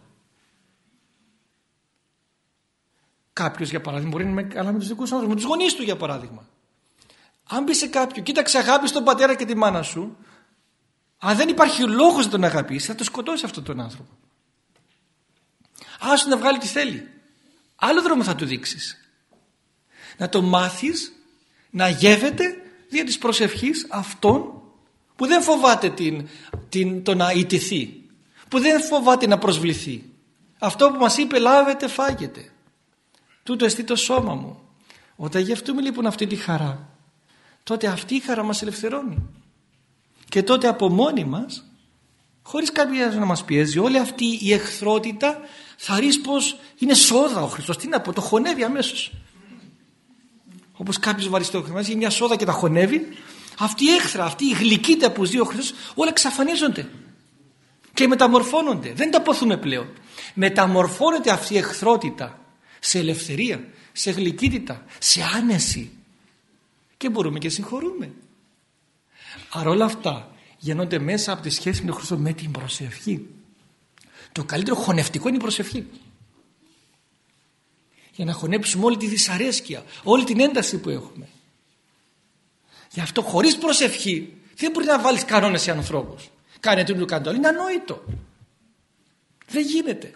Κάποιος για παράδειγμα μπορεί να είναι καλά με τους δικούς άνθρωπους, με τους γονείς του για παράδειγμα. Αν πει σε κάποιον, κοίταξε αγάπη τον πατέρα και τη μάνα σου, αν δεν υπάρχει λόγος να τον αγαπήσει, θα το σκοτώσει αυτόν τον άνθρωπο. Άσου να βγάλει τι θέλει. Άλλο δρόμο θα του δείξεις. Να το μάθεις να γεύεται δια της προσευχής αυτόν που δεν φοβάται την, την, το να ιτηθεί, που δεν φοβάται να προσβληθεί. Αυτό που μας είπε λάβετε φάγετε. Τούτο εστί το σώμα μου. Όταν γευτούμε λοιπόν αυτή τη χαρά, τότε αυτή η χαρά μας ελευθερώνει. Και τότε από μόνοι μας, χωρίς κάποιος να μας πιέζει, όλη αυτή η εχθρότητα θα ρίξει πως είναι σόδα ο Χριστός. Τι να πω, το χωνεύει αμέσως. Όπως κάποιος βαριστόχρημας, μια σόδα και τα χωνεύει, αυτή η έχθρα, αυτή η γλυκύτητα που ζει ο Χριστός, όλα εξαφανίζονται και μεταμορφώνονται. Δεν τα αποθούμε πλέον. Μεταμορφώνεται αυτή η εχθρότητα σε ελευθερία, σε γλυκύτητα, σε άνεση. και μπορούμε και συγχωρούμε. Άρα όλα αυτά γεννώνται μέσα από τη σχέση με τον Χριστό, με την προσευχή. Το καλύτερο χωνευτικό είναι η προσευχή. Για να χωνέψουμε όλη τη δυσαρέσκεια, όλη την ένταση που έχουμε. Γι' αυτό χωρίς προσευχή δεν μπορεί να βάλεις κανόνες σε ανθρώπους. Κάνε το, κάνε το, είναι ανόητο. Δεν γίνεται.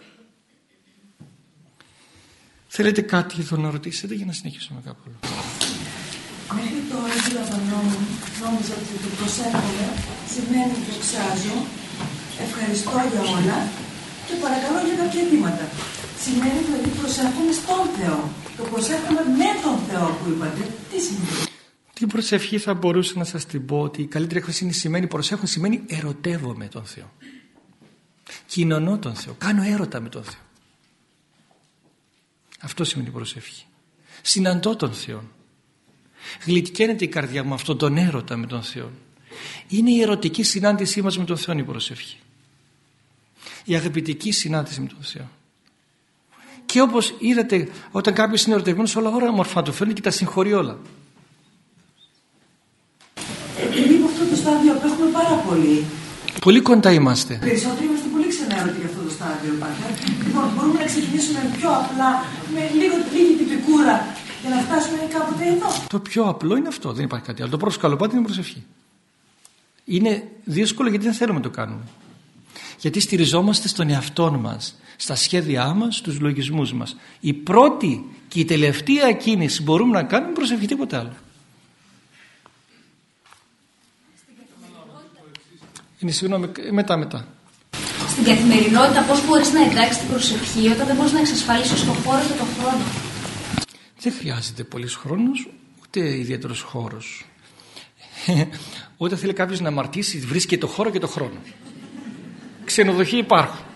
Θέλετε κάτι εδώ να ρωτήσετε για να συνεχίσουμε κάπου άλλο? Μέχρι τώρα νόμιζα ότι το προσεύχομαι σημαίνει δοξάζω, ευχαριστώ για όλα και παρακαλώ για κάποια αιτήματα. Σημαίνει δηλαδή προσεύχομαι στον Θεό. Το προσεύχομαι με τον Θεό που είπατε. Τι σημαίνει? Την προσευχή θα μπορούσα να σας την πω ότι η καλύτερη έκφραση είναι σημαίνει προσεύχομαι, σημαίνει ερωτεύομαι τον Θεό. Κοινωνώ τον Θεό. Κάνω έρωτα με τον Θεό. Αυτό σημαίνει προσευχή. Συναντώ τον Θεό. Γλυκαίνεται η καρδιά μου αυτόν τον έρωτα με τον Θεό. Είναι η ερωτική συνάντησή μας με τον Θεό η προσευχή. Η αγαπητική συνάντηση με τον Θεό. Και όπως είδατε, όταν κάποιος είναι ερωτευμένος, όλα ώρα μορφά του φέρνει και τα συγχωρεί όλα. Επειδή από αυτό το στάδιο απέχουμε πάρα πολύ. Πολύ κοντά είμαστε. Περισσότεροι είμαστε πολύ ξενέρωτοι για αυτό το στάδιο. Λοιπόν, μπορούμε να ξεκινήσουμε πιο απλά, με λίγο λίγη τυπικούρα, για να φτάσουμε κάποτε εδώ. Το πιο απλό είναι αυτό, δεν υπάρχει κάτι άλλο. Το πρώτο σκαλοπάτι είναι η προσευχή. Είναι δύσκολο γιατί δεν θέλουμε να το κάνουμε. Γιατί στηριζόμαστε στον εαυτό μας, στα σχέδιά μας, στους λογισμούς μας. Η πρώτη και η τελευταία κίνηση που μπορούμε να κάνουμε είναι προσευχή, τίποτα άλλο. Είναι συγγνώμη, μετά μετά. Στην καθημερινότητα πώς μπορείς να εντάξεις την προσευχή όταν δεν μπορείς να εξασφαλίσεις τον χώρο και τον χρόνο? Δεν χρειάζεται πολύς χρόνος, ούτε ιδιαίτερος χώρος. Όταν θέλει κάποιος να αμαρτήσει, βρίσκει το χώρο και το χρόνο. Ξενοδοχεία υπάρχουν.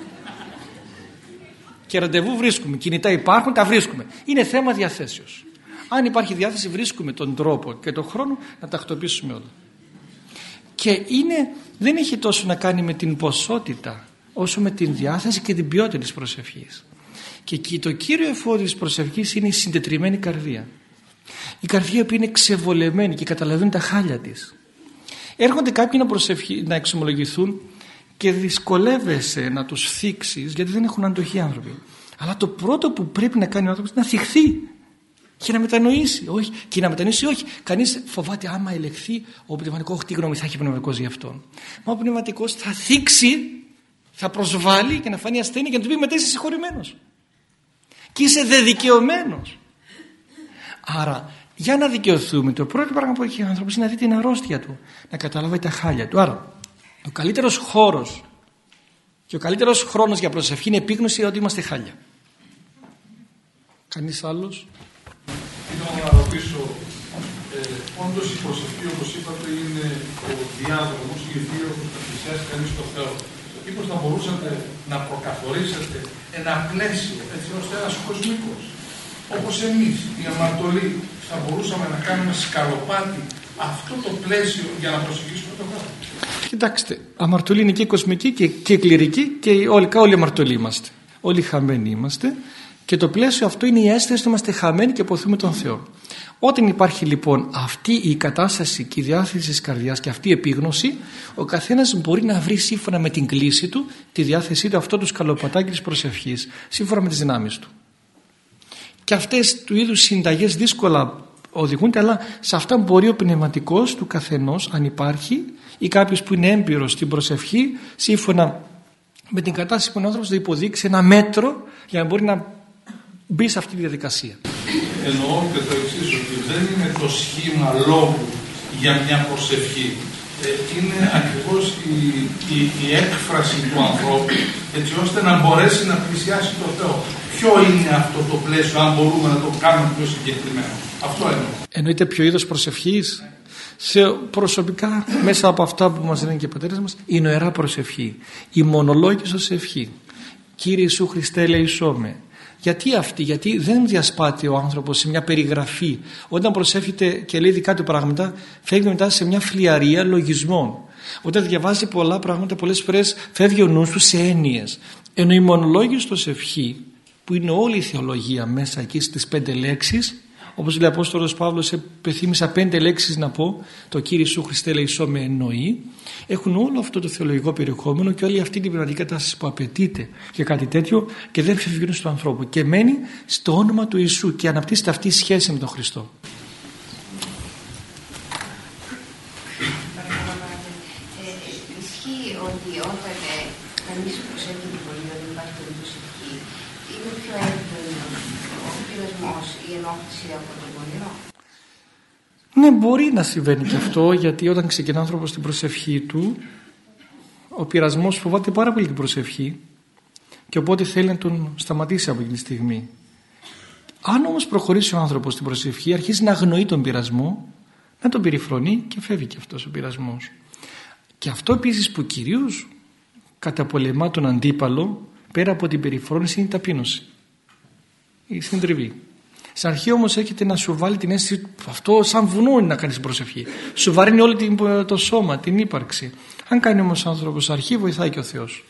Και ραντεβού βρίσκουμε. Κινητά υπάρχουν, τα βρίσκουμε. Είναι θέμα διαθέσεως. Αν υπάρχει διάθεση, βρίσκουμε τον τρόπο και τον χρόνο να τακτοποιήσουμε όλα. Και είναι, δεν έχει τόσο να κάνει με την ποσότητα, όσο με την διάθεση και την ποιότητα της προσευχής. Και το κύριο εφόδιο της προσευχής είναι η συντετριμμένη καρδία. Η καρδία που είναι ξεβολεμένη και καταλαβαίνει τα χάλια της. Έρχονται κάποιοι να, προσευχη, να εξομολογηθούν και δυσκολεύεσαι να τους θίξεις γιατί δεν έχουν αντοχή άνθρωποι. Αλλά το πρώτο που πρέπει να κάνει ο άνθρωπος είναι να θυχθεί και να μετανοήσει. Όχι, και να μετανοήσει όχι. Κανείς φοβάται άμα ελεγχθεί ο πνευματικός, όχι τι γνώμη θα έχει ο πνευματικός γι' αυτόν. Μα ο πνευματικός θα θίξει, θα προσβάλλει και να φανεί ασθένεια και να του πει μετά είσαι συγχωρημένος. Και είσαι δεδικαιωμένος. Άρα για να δικαιωθούμε το πρώτο πράγμα που έχει ο άνθρωπος είναι να δει την αρρώστια του, να καταλάβει τα χάλια του. Άρα ο καλύτερος χώρος και ο καλύτερος χρόνος για προσευχή είναι επίγνωση ότι είμαστε χάλια. Κανείς άλλος? Ήθελα να ρωτήσω, ε, όντως η προσευχή όπως είπατε είναι ο διάδρομος ή ο δίωδος που πλησιάζει κανείς στο Θεό. Μήπως θα μπορούσατε να προκαθορίσετε ένα πλαίσιο έτσι ώστε ένας κοσμικός όπως εμείς οι αμαρτωλοί θα μπορούσαμε να κάνουμε σκαλοπάτι αυτό το πλαίσιο για να προσεγγίσουμε τον Θεό? Κοιτάξτε, αμαρτωλοί είναι και κοσμικοί και, και κληρικοί και όλοι, όλοι αμαρτωλοί είμαστε. Όλοι χαμένοι είμαστε και το πλαίσιο αυτό είναι η αίσθηση ότι είμαστε χαμένοι και αποθούμε τον Θεό. Όταν υπάρχει λοιπόν αυτή η κατάσταση και η διάθεση της καρδιάς και αυτή η επίγνωση, ο καθένας μπορεί να βρει σύμφωνα με την κλίση του τη διάθεσή του αυτό του σκαλοπατάκι της προσευχής, σύμφωνα με τις δυνάμεις του. Και αυτές του είδους συνταγές δύσκολα οδηγούνται, αλλά σε αυτά μπορεί ο πνευματικός του καθενός, αν υπάρχει, ή κάποιος που είναι έμπειρος στην προσευχή, σύμφωνα με την κατάσταση που ο άνθρωπος θα υποδείξει ένα μέτρο για να μπορεί να μπει σε αυτή τη διαδικασία. Εννοώ και το εξής, ότι δεν είναι το σχήμα λόγου για μια προσευχή. Ε, είναι ακριβώς η, η, η έκφραση του ανθρώπου έτσι ώστε να μπορέσει να πλησιάσει τον Θεό. Ποιο είναι αυτό το πλαίσιο, αν μπορούμε να το κάνουμε πιο συγκεκριμένο? Αυτό εννοώ. Εννοείται ποιο είδος προσευχής? Σε προσωπικά, μέσα από αυτά που μας λένε και οι πατέρες μας, η νοερά προσευχή, η μονολόγησος ευχή. Κύριε Ιησού Χριστέ ελεησόμαι. Γιατί αυτή? Γιατί δεν διασπάται ο άνθρωπος σε μια περιγραφή. Όταν προσεύχεται και λέει δικά του πράγματα, φεύγει μετά σε μια φλιαρία λογισμών. Όταν διαβάζει πολλά πράγματα, πολλές φορές φεύγει ο νους του σε έννοιες. Ενώ η μονολόγησος ευχή, που είναι όλη η θεολογία μέσα εκεί στις πέντε λέξεις, Όπως λέει ο Απόστολος Παύλος, επιθύμησα πέντε λέξεις να πω, το Κύριε Ιησού Χριστέ λεησό με εννοεί, έχουν όλο αυτό το θεολογικό περιεχόμενο και όλη αυτή την πνευματική κατάσταση που απαιτείται για κάτι τέτοιο και δεν φεύγουν στον ανθρώπου και μένει στο όνομα του Ιησού και αναπτύσσεται αυτή η σχέση με τον Χριστό. Ισχύει ότι όταν κανείς προσέχει πολύ, όταν υπάρχει πολύ προσευχή, είναι πιο έντονο ο πειρασμός, η ενόχληση από τον πονηρό. Ναι, μπορεί να συμβαίνει και αυτό, γιατί όταν ξεκινά ο άνθρωπος την προσευχή του, ο πειρασμός φοβάται πάρα πολύ την προσευχή και οπότε θέλει να τον σταματήσει από εκείνη τη στιγμή. Αν όμως προχωρήσει ο άνθρωπος στην προσευχή, αρχίζει να αγνοεί τον πειρασμό, να τον περιφρονεί και φεύγει και αυτός ο πειρασμός. Και αυτό επίσης που κυρίως καταπολεμά τον αντίπαλο, πέρα από την περιφρόνηση, είναι η ταπείνωση, η συντριβή. Στην αρχή όμως έρχεται να σου βάλει την αίσθηση, αυτό σαν βουνό είναι να κάνεις προσευχή. Σου βαρύνει όλο το σώμα, την ύπαρξη. Αν κάνει όμως ο άνθρωπος αρχή, βοηθάει και ο Θεός.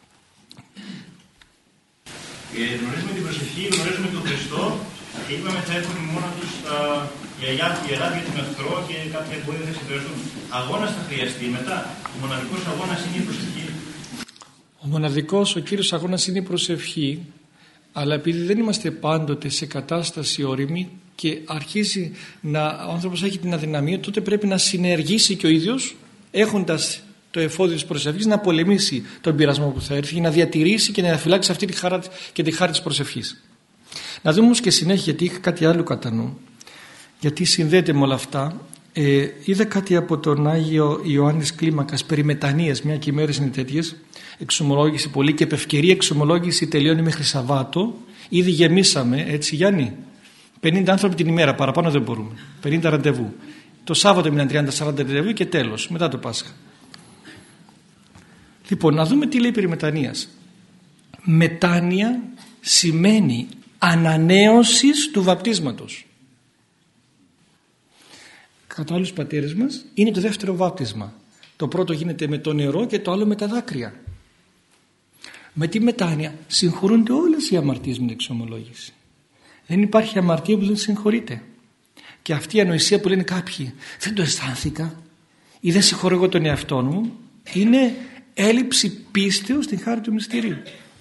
Ε, γνωρίζουμε την προσευχή, γνωρίζουμε τον Χριστό και είπαμε θα έχουν μόνο τους τα ιερά για τον εχθρό και κάποια εμπόδια θα συντηρηθούν. Αγώνας θα χρειαστεί μετά. Ο μοναδικός αγώνας είναι η προσευχή. Ο μοναδικός, ο κύριος αγώνας είναι η προσευχή, αλλά επειδή δεν είμαστε πάντοτε σε κατάσταση όριμη και αρχίζει να, ο άνθρωπος έχει την αδυναμία, τότε πρέπει να συνεργήσει και ο ίδιος, έχοντας το εφόδιο της προσευχής, να πολεμήσει τον πειρασμό που θα έρθει και να διατηρήσει και να διαφυλάξει αυτή τη χαρά και τη χάρη της προσευχής. Να δούμε όμως και συνέχεια, γιατί είχα κάτι άλλο κατά νου, γιατί συνδέεται με όλα αυτά. Ε, είδα κάτι από τον Άγιο Ιωάννης Κλίμακας περί μετανοίας, μια και οι μέρες είναι τέτοιες, εξομολόγηση πολύ και επευκαιρία εξομολόγηση τελειώνει μέχρι Σαββάτο. Ήδη γεμίσαμε, έτσι Γιάννη, πενήντα άνθρωποι την ημέρα, παραπάνω δεν μπορούμε, πενήντα ραντεβού. Το Σάββατο μείναν τριάντα σαράντα ραντεβού και τέλος, μετά το Πάσχα. Λοιπόν, να δούμε τι λέει περί μετανοίας. Μετάνοια σημαίνει ανανέωσης του βαπτίσματος. Κατά άλλους πατέρες μας είναι το δεύτερο βάπτισμα. Το πρώτο γίνεται με το νερό και το άλλο με τα δάκρυα. Με τη μετάνοια συγχωρούνται όλες οι αμαρτίες με την εξομολόγηση. Δεν υπάρχει αμαρτία που δεν συγχωρείται. Και αυτή η ανοησία που λένε κάποιοι, δεν το αισθάνθηκα ή δεν συγχωρώ εγώ τον εαυτό μου, είναι έλλειψη πίστεως στην χάρη του μυστηρίου.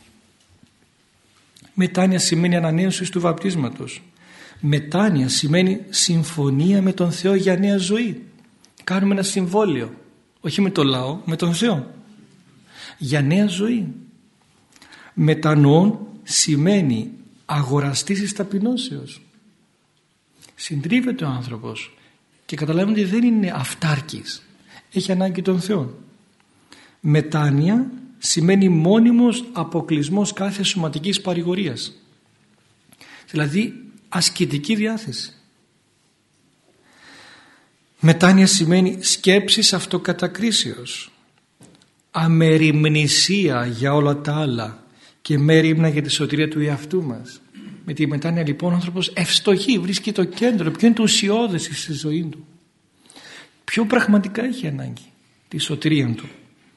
Μετάνοια σημαίνει ανανέωση του βαπτίσματος. Μετάνοια σημαίνει συμφωνία με τον Θεό για νέα ζωή. Κάνουμε ένα συμβόλαιο, όχι με τον λαό, με τον Θεό, για νέα ζωή. Μετανοών σημαίνει αγοραστής της ταπεινώσεως. Συντρίβεται ο άνθρωπος και καταλαβαίνει ότι δεν είναι αυτάρκης, έχει ανάγκη των Θεών. Μετάνοια σημαίνει μόνιμος αποκλεισμός κάθε σωματικής παρηγορίας, δηλαδή ασκητική διάθεση. Μετάνοια σημαίνει σκέψεις αυτοκατακρίσεως, αμεριμνησία για όλα τα άλλα και μέριμνα για τη σωτηρία του εαυτού μας. Με τη μετάνοια λοιπόν ο άνθρωπος ευστοχεί, βρίσκει το κέντρο, ποιο είναι το ουσιώδες στη ζωή του, ποιο πραγματικά έχει ανάγκη, τη σωτηρία του.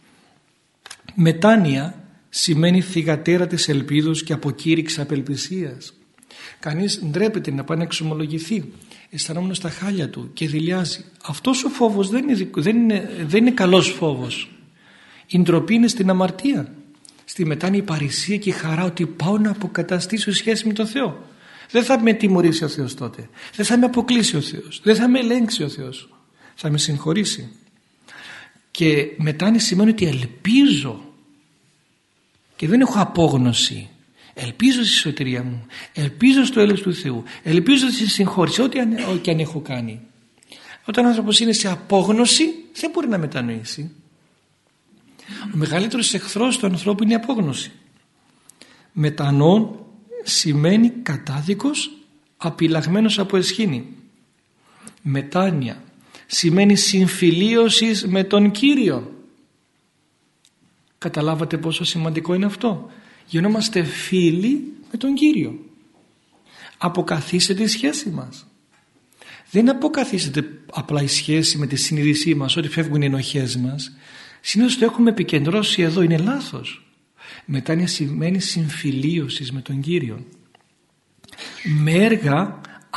Μετάνοια σημαίνει θυγατέρα της ελπίδος και αποκήρυξη απελπισίας. Κανείς ντρέπεται να πάει να εξομολογηθεί, αισθανόμενος στα χάλια του και δειλιάζει. Αυτός ο φόβος δεν είναι, δεν είναι, δεν είναι καλός φόβος. Η ντροπή είναι στην αμαρτία. Στη μετάνοια η παρησία και η χαρά ότι πάω να αποκαταστήσω σχέση με τον Θεό. Δεν θα με τιμωρήσει ο Θεός τότε. Δεν θα με αποκλείσει ο Θεός. Δεν θα με ελέγξει ο Θεός. Θα με συγχωρήσει. Και μετάνοια σημαίνει ότι ελπίζω και δεν έχω απόγνωση. Ελπίζω στη σωτηρία μου, ελπίζω στο έλεος του Θεού, ελπίζω στη συγχώρηση, ό,τι αν, και αν έχω κάνει. Όταν ο άνθρωπος είναι σε απόγνωση δεν μπορεί να μετανοήσει. Ο μεγαλύτερος εχθρός του ανθρώπου είναι η απόγνωση. Μετανοών σημαίνει κατάδικος, απειλαγμένος από εσχήνη. Μετάνοια σημαίνει συμφιλίωση με τον Κύριο. Καταλάβατε πόσο σημαντικό είναι αυτό? Γινόμαστε φίλοι με τον Κύριο. Αποκαθίσετε η σχέση μας. Δεν αποκαθίσετε απλά η σχέση με τη συνείδησή μας, ότι φεύγουν οι ενοχές μας. Συνήθως το έχουμε επικεντρώσει εδώ, είναι λάθος. Μετάνοια σημαίνει συμφιλίωση με τον Κύριο. Με έργα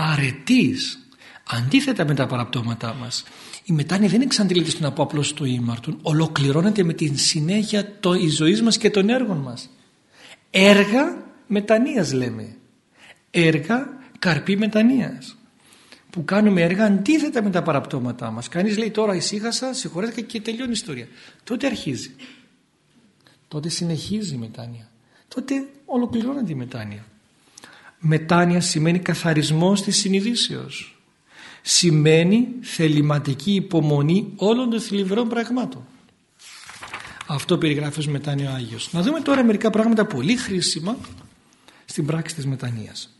αρετής, αντίθετα με τα παραπτώματά μας. Η μετάνοια δεν εξαντλείται στο να πω απλώς το ήμαρτον, ολοκληρώνεται με την συνέχεια της ζωής μας και των έργων μας. Έργα μετανοίας λέμε, έργα καρπή μετανοίας, που κάνουμε έργα αντίθετα με τα παραπτώματά μας. Κανείς λέει τώρα ησύχασα, συγχωρέθηκα και τελειώνει η ιστορία. Τότε αρχίζει, τότε συνεχίζει η μετάνοια, τότε ολοκληρώνεται η μετάνοια. Μετάνοια σημαίνει καθαρισμός της συνειδήσεως, σημαίνει θεληματική υπομονή όλων των θλιβερών πραγμάτων. Αυτό περιγράφει ως μετάνοια ο Άγιος. Να δούμε τώρα μερικά πράγματα πολύ χρήσιμα στην πράξη της μετανοίας.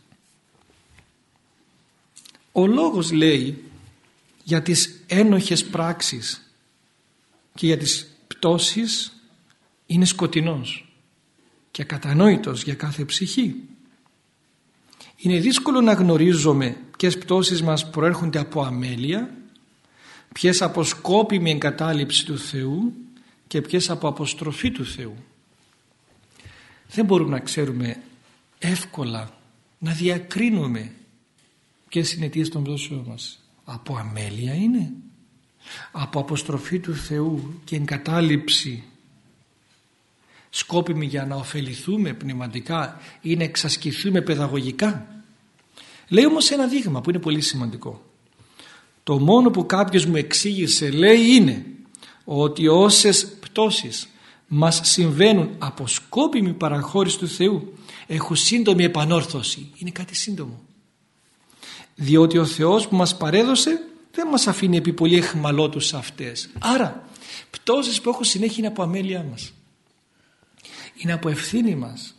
Ο λόγος λέει για τις ένοχες πράξεις και για τις πτώσεις είναι σκοτεινός και ακατανόητος για κάθε ψυχή. Είναι δύσκολο να γνωρίζουμε ποιες πτώσεις μας προέρχονται από αμέλεια, ποιες από σκόπιμη εγκατάλειψη του Θεού και ποιες από αποστροφή του Θεού. Δεν μπορούμε να ξέρουμε εύκολα, να διακρίνουμε ποιες είναι οι αιτίες των πτώσεων μας. Από αμέλεια είναι, από αποστροφή του Θεού και εγκατάλειψη σκόπιμη για να ωφεληθούμε πνευματικά ή να εξασκηθούμε παιδαγωγικά. Λέει όμως ένα δείγμα που είναι πολύ σημαντικό. Το μόνο που κάποιος μου εξήγησε, λέει, είναι ότι όσες πτώσεις μας συμβαίνουν από σκόπιμη παραχώρηση του Θεού έχουν σύντομη επανόρθωση. Είναι κάτι σύντομο. Διότι ο Θεός που μας παρέδωσε δεν μας αφήνει επί πολύ εχμαλώτους σε αυτές. Άρα πτώσεις που έχουν συνέχεια είναι από αμέλειά μας, είναι από ευθύνη μας.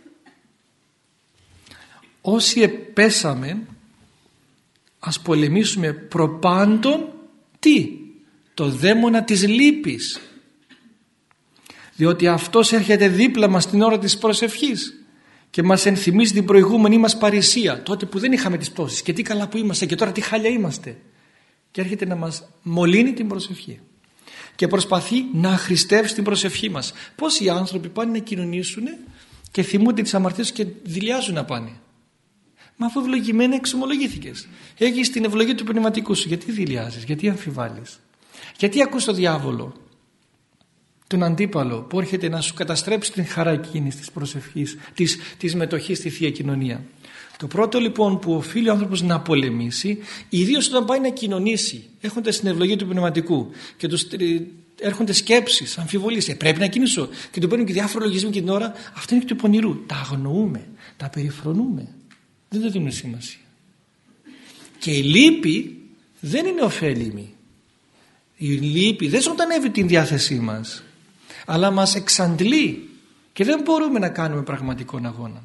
Όσοι επέσαμε, ας πολεμήσουμε προπάντων τι? Το δαίμονα της λύπης, διότι αυτός έρχεται δίπλα μας την ώρα της προσευχής και μας ενθυμίζει την προηγούμενη μας παρησία, τότε που δεν είχαμε τις πτώσεις και τι καλά που είμαστε και τώρα τι χάλια είμαστε, και έρχεται να μας μολύνει την προσευχή και προσπαθεί να αχρηστεύσει την προσευχή μας. Πόσοι άνθρωποι πάνε να κοινωνήσουν και θυμούνται τις αμαρτίες και δηλιάζουν να πάνε? Μα αφού ευλογημένα εξομολογήθηκες, έχεις την ευλογία του πνευματικού σου, γιατί δηλιάζεις, γιατί αμφιβάλλεις, γιατί ακούς τον διάβολο, τον αντίπαλο που έρχεται να σου καταστρέψει την χαρά εκείνης της προσευχής, της, της μετοχής στη Θεία Κοινωνία? Το πρώτο λοιπόν που οφείλει ο άνθρωπος να πολεμήσει, ιδίως όταν πάει να κοινωνήσει έχοντας την ευλογία του πνευματικού και τους έρχονται σκέψεις, αμφιβολίες, ε, πρέπει να κινήσω, και του παίρνουν και διάφορα λογισμοί και την ώρα, αυτό είναι και του πονηρού. Τα αγνοούμε, τα περιφρονούμε, δεν το δίνουμε σημασία. Και η λύπη δεν είναι ωφέλιμη. Η λύπη δεν ζωντανεύει την διάθεσή μας, αλλά μας εξαντλεί και δεν μπορούμε να κάνουμε πραγματικό αγώνα.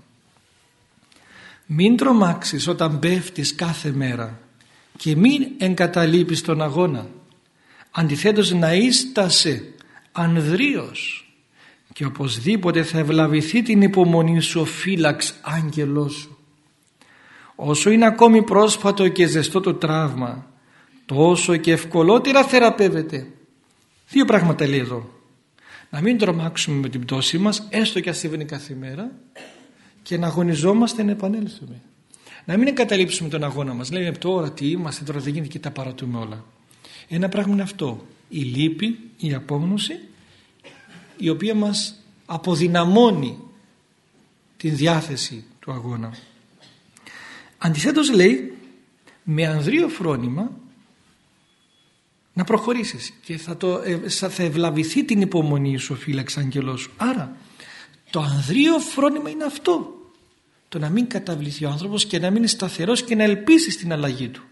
Μην τρομάξεις όταν πέφτεις κάθε μέρα και μην εγκαταλείπεις τον αγώνα. Αντιθέτως να ίστασε ανδρείος και οπωσδήποτε θα ευλαβηθεί την υπομονή σου ο φύλαξ άγγελός σου. Όσο είναι ακόμη πρόσφατο και ζεστό το τραύμα, τόσο και ευκολότερα θεραπεύεται. Δύο πράγματα λέει εδώ. Να μην τρομάξουμε με την πτώση μας, έστω και ας συμβαίνει κάθε μέρα, και να αγωνιζόμαστε να επανέλθουμε. Να μην εγκαταλείψουμε τον αγώνα μας. Λέμε τώρα τι είμαστε, τώρα δεν γίνεται και τα παρατούμε όλα. Ένα πράγμα είναι αυτό, η λύπη, η απόγνωση, η οποία μας αποδυναμώνει την διάθεση του αγώνα. Αντιθέτως λέει, με ανδρείο φρόνημα να προχωρήσεις και θα, το, θα ευλαβηθεί την υπομονή σου, φύλαξε άγγελός σου. Άρα το ανδρείο φρόνημα είναι αυτό, το να μην καταβληθεί ο άνθρωπος και να μην είναι σταθερός και να ελπίσει στην αλλαγή του.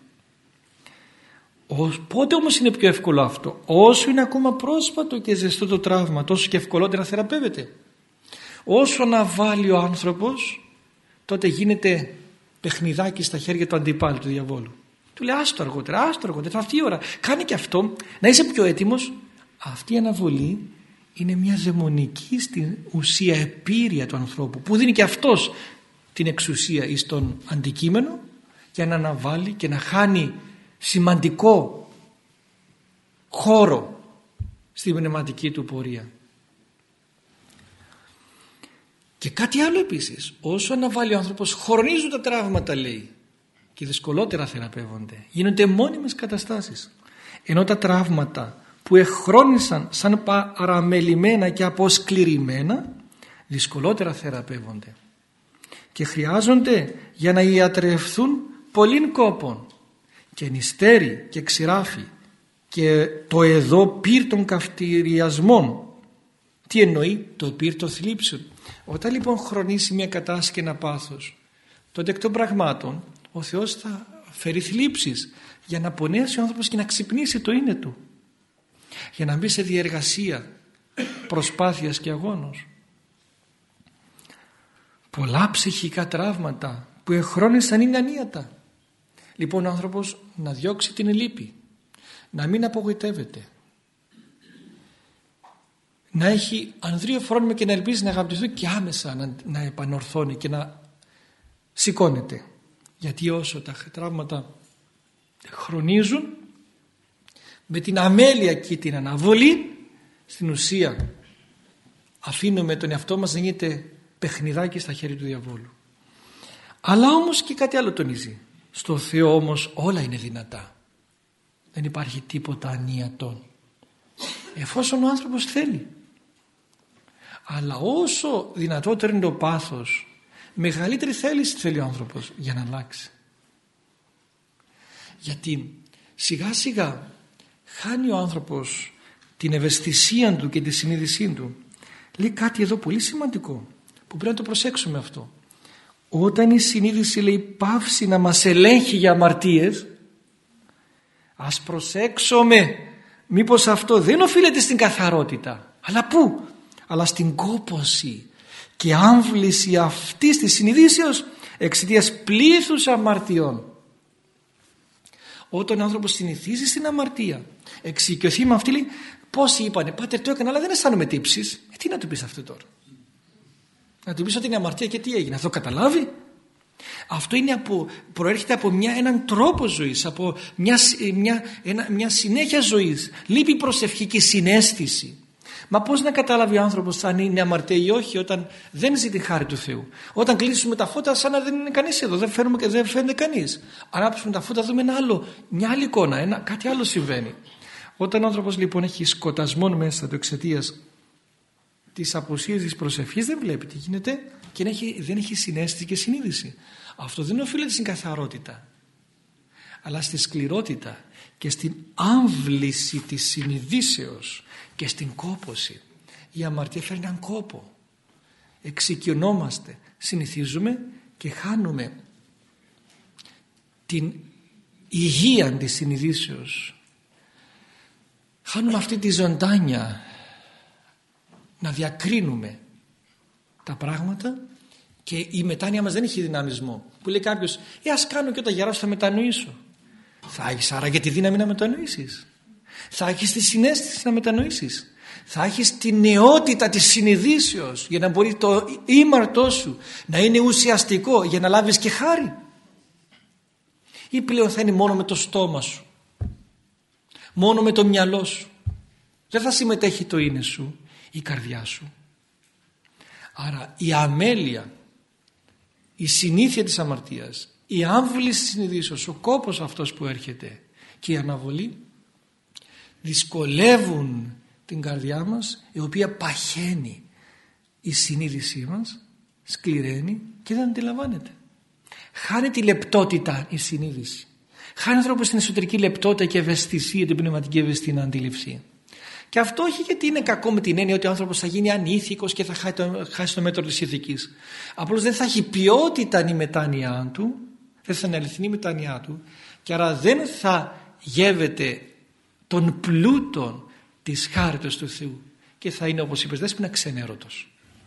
Πότε όμως είναι πιο εύκολο αυτό? Όσο είναι ακόμα πρόσφατο και ζεστό το τραύμα, τόσο και ευκολότερα θεραπεύεται. Όσο να βάλει ο άνθρωπος, τότε γίνεται παιχνιδάκι στα χέρια του αντιπάλου, του διαβόλου. Του λέει άστο αργότερα, άστο αργότερα, αυτή η ώρα κάνει και αυτό, να είσαι πιο έτοιμος. Αυτή η αναβολή είναι μια δαιμονική στην ουσία επίρρεια του ανθρώπου, που δίνει και αυτός την εξουσία εις τον αντικείμενο για να αναβάλει και να χάνει σημαντικό χώρο στην πνευματική του πορεία. Και κάτι άλλο επίσης, όσο αναβάλει ο άνθρωπος, χρονίζουν τα τραύματα, λέει. και δυσκολότερα θεραπεύονται. Γίνονται μόνιμες καταστάσεις. Ενώ τα τραύματα που εχρόνησαν σαν παραμελημένα και αποσκληρημένα δυσκολότερα θεραπεύονται και χρειάζονται για να ιατρευθούν πολλήν κόπων και νηστέρι και ξηράφι και το εδώ πυρ των καυτηριασμών. Τι εννοεί? Το πυρ των θλίψεων. Όταν λοιπόν χρονίσει μια κατάσταση και ένα πάθος, τότε εκ των πραγμάτων ο Θεός θα φέρει θλίψεις για να πονέσει ο άνθρωπος και να ξυπνήσει το είναι του, για να μπει σε διεργασία προσπάθειας και αγώνος. Πολλά ψυχικά τραύματα που εχρόνησαν είναι ανίατα. Λοιπόν ο άνθρωπος να διώξει την λύπη, να μην απογοητεύεται, να έχει ανδρείο φρόνημα και να ελπίζει να αγαπητοποιηθεί και άμεσα να, να επανορθώνει και να σηκώνεται. Γιατί όσο τα τραύματα χρονίζουν, με την αμέλεια και την αναβολή, στην ουσία αφήνουμε τον εαυτό μας να γίνεται παιχνιδάκι στα χέρια του διαβόλου. Αλλά όμως και κάτι άλλο τονίζει. Στο Θεό όμως όλα είναι δυνατά. Δεν υπάρχει τίποτα ανίατον, εφόσον ο άνθρωπος θέλει. Αλλά όσο δυνατότερο είναι το πάθος, μεγαλύτερη θέληση θέλει ο άνθρωπος για να αλλάξει. Γιατί σιγά σιγά χάνει ο άνθρωπος την ευαισθησία του και τη συνείδησή του. Λέει κάτι εδώ πολύ σημαντικό που πρέπει να το προσέξουμε αυτό. Όταν η συνείδηση, λέει, πάυσει να μας ελέγχει για αμαρτίες, ας προσέξουμε μήπως αυτό δεν οφείλεται στην καθαρότητα. Αλλά πού? Αλλά στην κόπωση και άμβληση αυτής της συνειδήσεως εξαιτίας πλήθους αμαρτιών. Όταν ο άνθρωπος συνηθίζει στην αμαρτία, εξοικειωθεί με αυτή, λέει, πόσοι είπανε, πάτερ το έκανα αλλά δεν αισθάνομαι τύψεις. Ε, τι να του πεις αυτό τώρα? Να του πεις ότι είναι αμαρτία και τι έγινε? Αυτό καταλάβει? Αυτό είναι από, προέρχεται από μια, έναν τρόπο ζωής, από μια, μια, ένα, μια συνέχεια ζωής. Λείπει προσευχική συναίσθηση. Μα πώς να καταλάβει ο άνθρωπος αν είναι αμαρτία ή όχι όταν δεν ζει τη χάρη του Θεού? Όταν κλείσουμε τα φώτα σαν να δεν είναι κανείς εδώ, δεν, φέρουμε, δεν φαίνεται κανείς. Ανάψουμε τα φώτα, δούμε ένα άλλο, μια άλλη εικόνα, ένα, κάτι άλλο συμβαίνει. Όταν ο άνθρωπος λοιπόν έχει σκοτασμό μέσα του εξαιτίας της απουσίας της προσευχής, δεν βλέπει τι γίνεται και δεν έχει, δεν έχει συναίσθηση και συνείδηση. Αυτό δεν οφείλεται στην καθαρότητα, αλλά στη σκληρότητα και στην άμβληση της συνειδήσεως και στην κόπωση. Η αμαρτία φέρνει έναν κόπο. Εξοικειωνόμαστε, συνηθίζουμε και χάνουμε την υγεία της συνειδήσεως. Χάνουμε αυτή τη ζωντάνια να διακρίνουμε τα πράγματα και η μετάνοια μας δεν έχει δυναμισμό. Που λέει κάποιος, ε ας κάνω και όταν γεράσω θα μετανοήσω. Θα έχεις άραγε τη δύναμη να μετανοήσεις? Θα έχεις τη συναίσθηση να μετανοήσεις? Θα έχεις τη νεότητα της συνειδήσεως για να μπορεί το ήμαρτό σου να είναι ουσιαστικό για να λάβεις και χάρη? Ή πλέον θα είναι μόνο με το στόμα σου, μόνο με το μυαλό σου? Δεν θα συμμετέχει το είναι σου, η καρδιά σου. Άρα η αμέλεια, η συνήθεια της αμαρτίας, η άμβληση της συνειδήσεως, ο κόπος αυτός που έρχεται και η αναβολή δυσκολεύουν την καρδιά μας, η οποία παχαίνει η συνείδησή μας, σκληραίνει και δεν αντιλαμβάνεται. Χάνει τη λεπτότητα η συνείδηση. Χάνει ο άνθρωπος την εσωτερική λεπτότητα και ευαισθησία, την πνευματική ευαισθησία να αντιληφθεί. Και αυτό όχι γιατί είναι κακό με την έννοια ότι ο άνθρωπος θα γίνει ανήθικος και θα χάσει το, χάσει το μέτρο της ηθικής. Απλώς δεν θα έχει ποιότητα η μετάνοιά του, δεν θα είναι αληθινή η μετάνοιά του και άρα δεν θα γεύεται των πλούτων της χάριτος του Θεού και θα είναι, όπως είπες Δέσποινα, ξενέρωτος.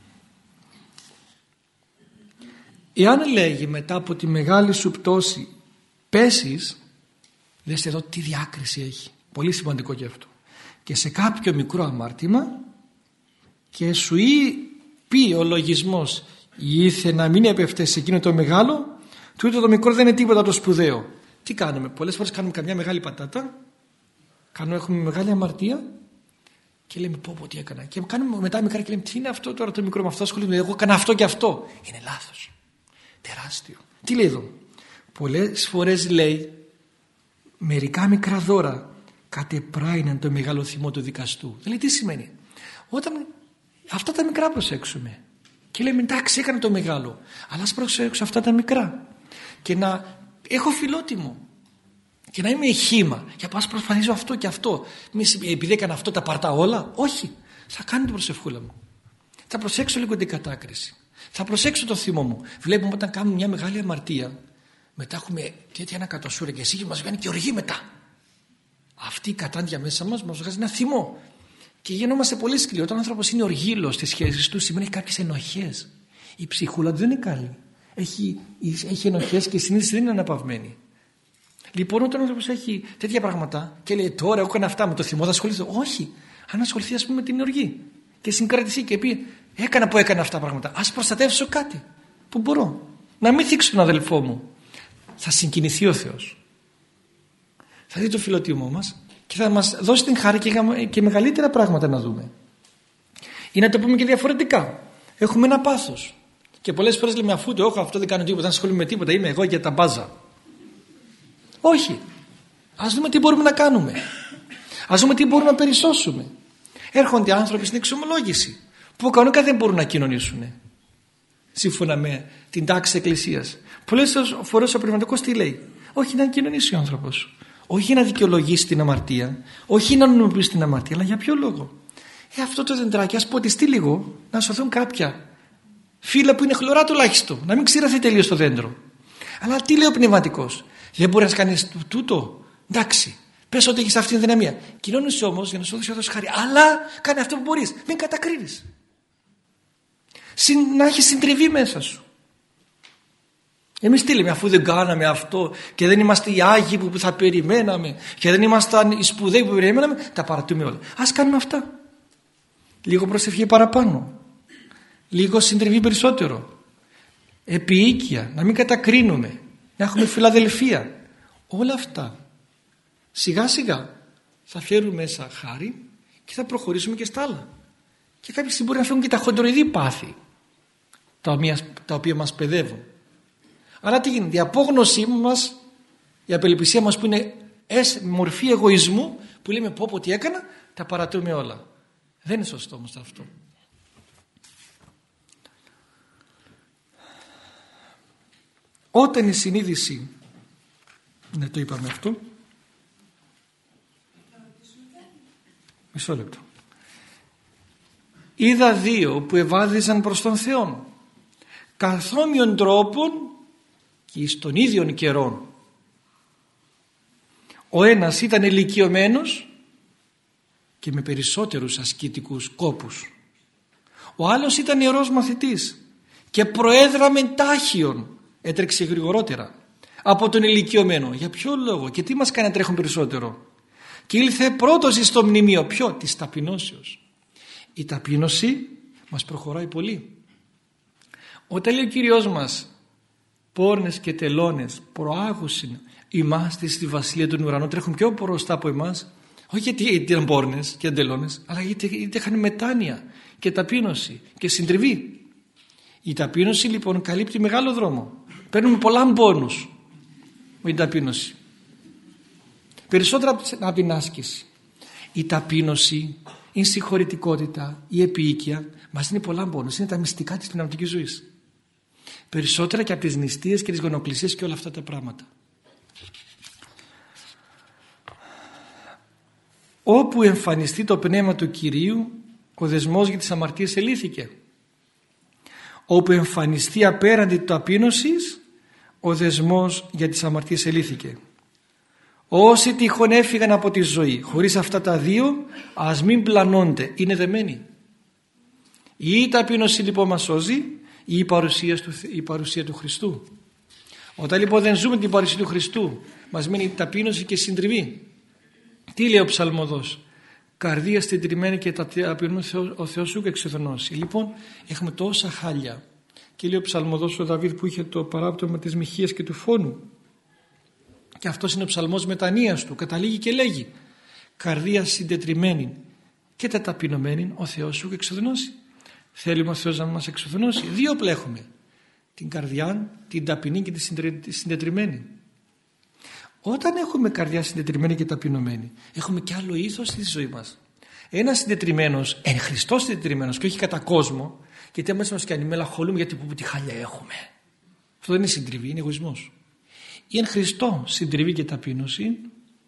Εάν λέγει μετά από τη μεγάλη σου πτώση πέσεις, δες εδώ τι διάκριση έχει, πολύ σημαντικό και αυτό, και σε κάποιο μικρό αμάρτημα και σου ή πει ο λογισμός ήθε να μην έπεφτε σε εκείνο το μεγάλο, τούτο το μικρό δεν είναι τίποτα το σπουδαίο. Τι κάνουμε? Πολλές φορές κάνουμε καμιά μεγάλη πατάτα, κάνουμε, έχουμε μεγάλη αμαρτία και λέμε πω πω τι έκανα, και κάνουμε μετά μικρά και λέμε τι είναι αυτό τώρα το μικρό, με αυτό ασχολούμαι, εγώ έκανα αυτό και αυτό. Είναι λάθος, τεράστιο. Τι λέει εδώ? πολλές φορές λέει μερικά μικρά δώρα κατεπράιναν το μεγάλο θυμό του δικαστού. Δηλαδή τι σημαίνει? Όταν αυτά τα μικρά προσέξουμε και λέμε εντάξει έκανα το μεγάλο, αλλά ας προσέξω αυτά τα μικρά και να έχω φιλότιμο και να είμαι χύμα για πας προσπαθήσω αυτό και αυτό, επειδή έκανα αυτό τα παρτά όλα. Όχι, θα κάνω την προσευχούλα μου, θα προσέξω λίγο την κατάκριση, θα προσέξω το θυμό μου. Βλέπουμε όταν κάνουμε μια μεγάλη αμαρτία, μετά έχουμε τέτοια ανακατοσούρα και εσύ μας βγαίνει και οργή μετά. Αυτή η κατάντια μέσα μας μας βγάζει ένα θυμό και γινόμαστε πολύ σκληροί. Όταν ο άνθρωπος είναι οργήλος στις σχέσεις του, σημαίνει κάποιες ενοχές. Η ψυχούλα του δεν είναι καλή. Έχει, έχει ενοχές και η συνείδηση δεν είναι αναπαυμένη. Λοιπόν, όταν ο άνθρωπος έχει τέτοια πράγματα και λέει τώρα έχω έκανα αυτά με το θυμό, θα ασχοληθώ. Όχι. Αν ασχοληθεί, ας πούμε, με την οργή και συγκρατηθεί και πει έκανα που έκανα αυτά πράγματα, ας προστατεύσω κάτι που μπορώ. Να μην θίξω τον αδελφό μου. Θα συγκινηθεί ο Θεός. Θα δει το φιλότιμό μας και θα μας δώσει την χάρη και, και μεγαλύτερα πράγματα να δούμε. Ή να το πούμε και διαφορετικά. Έχουμε ένα πάθος. Και πολλές φορές λέμε αφού το έχω αυτό δεν κάνω τίποτα, δεν ασχολούμαι με τίποτα, είμαι εγώ για τα μπάζα. Όχι. Ας δούμε τι μπορούμε να κάνουμε. Ας δούμε τι μπορούμε να περισσώσουμε. Έρχονται άνθρωποι στην εξομολόγηση που κανονικά δεν μπορούν να κοινωνήσουν. Σύμφωνα με την τάξη της Εκκλησίας. Πολλές φορές ο πνευματικός τι λέει? Όχι να κοινωνήσει ο άνθρωπος. Όχι να δικαιολογήσει την αμαρτία. Όχι να νομιμοποιήσει την αμαρτία. Αλλά για ποιο λόγο? Ε, αυτό το δεντράκι ας ποτιστεί λίγο να σωθούν κάποια φύλλα που είναι χλωρά τουλάχιστον. Να μην ξηραθεί τελείως το δέντρο. Αλλά τι λέει ο πνευματικός? Δεν μπορεί να κάνεις τούτο. Εντάξει. Πες ότι έχεις αυτήν την δυναμία. Κοινώνεις όμως για να σου δώσει αυτό χάρη. Αλλά κάνε αυτό που μπορείς. Μην κατακρίνεις. Συν, να έχεις συντριβή μέσα σου. Εμείς τι λέμε, αφού δεν κάναμε αυτό και δεν είμαστε οι Άγιοι που θα περιμέναμε και δεν ήμασταν οι σπουδαίοι που περιμέναμε, τα παρατούμε όλα. Ας κάνουμε αυτά. Λίγο προσευχή παραπάνω. Λίγο συντριβή περισσότερο. Επιοίκεια, να μην κατακρίνουμε. Να έχουμε φιλαδελφία. Όλα αυτά σιγά σιγά θα φέρουν μέσα χάρη και θα προχωρήσουμε και στα άλλα. Και κάποια στιγμή μπορεί να φέρουν και τα χοντροειδή πάθη τα οποία, τα οποία μας παιδεύουν. Αλλά τι γίνεται? Η απόγνωσή μας, η απελπισία μας που είναι μορφή εγωισμού που λέμε πω πω τι έκανα, τα παρατούμε όλα. Δεν είναι σωστό όμως αυτό. Όταν η συνείδηση, ναι το είπαμε αυτό, μισό λεπτό, είδα δύο που ευάδιζαν προς τον Θεό καθόμοιον τρόπον και εις τον ίδιον καιρόν. Ο ένας ήταν ηλικιωμένος και με περισσότερους ασκητικούς κόπους. Ο άλλος ήταν ιερός μαθητής και προέδραμε τάχιον, έτρεξε γρηγορότερα από τον ηλικιωμένο. Για ποιο λόγο και τι μας κάνει να τρέχουν περισσότερο? Και ήλθε πρώτος εις το μνημείο. Ποιο? Της ταπεινώσεως. Η ταπείνωση μας προχωράει πολύ. Όταν λέει ο Κύριος μας πόρνες και τελώνες προάγουσιν ημάστε στη βασιλεία των ουρανών, τρέχουν πιο μπροστά από εμάς, όχι γιατί ήταν πόρνες και τελώνες, αλλά γιατί, γιατί είχαν μετάνοια και ταπείνωση και συντριβή. Η ταπείνωση λοιπόν καλύπτει μεγάλο δρόμο. Παίρνουμε πολλά πόνους με την ταπείνωση. Περισσότερα από την άσκηση. Η ταπείνωση, η συγχωρητικότητα, η επιοίκεια μας δίνει πολλά πόνους. Είναι τα μυστικά της πνευματικής ζωής. Περισσότερα και από τις νηστείες και τις γονοκλησίες και όλα αυτά τα πράγματα. Όπου εμφανιστεί το πνεύμα του Κυρίου, ο δεσμός για τις αμαρτίες ελύθηκε. Όπου εμφανιστεί απέραντη ταπείνωσης, ο δεσμός για τις αμαρτίες ελύθηκε. Όσοι τυχόν έφυγαν από τη ζωή χωρίς αυτά τα δύο, ας μην πλανώνται, είναι δεμένοι. Ή η ταπείνωση λοιπόν μας σώζει, ή η παρουσία του, η παρουσία του Χριστού. Όταν λοιπόν δεν ζούμε την παρουσία του Χριστού, μας μένει ταπείνωση και συντριβή. Τι λέει ο ψαλμοδός? Καρδία συντριμμένη και ταπεινού ο Θεός σου εξοδονώσει. Λοιπόν έχουμε τόσα χάλια. Και λέει ο ψαλμοδός ο Δαβίδ που είχε το παράπτωμα της μοιχείας και του φόνου. Και αυτός είναι ο ψαλμός μετανοίας του. Καταλήγει και λέγει καρδία συντετριμένη και ταπεινωμένη ο Θεός σου εξοδονώσει. Θέλουμε ο Θεός να μας εξοδονώσει. Δύο πλέχουμε. την καρδιά, την ταπεινή και τη συντετριμμένη. Όταν έχουμε καρδιά συντετριμμένη και ταπεινωμένη, έχουμε και άλλο ήθος στη ζωή μας. Ένας συντετριμμένος, εν Χριστός συντετριμμένος και όχι κατά κόσμο, γιατί μέσα μας και αν μελαγχολούμε γιατί που τη χαλιά έχουμε. Αυτό δεν είναι συντριβή, είναι εγωισμός. Η εν Χριστώ συντριβή και ταπείνωση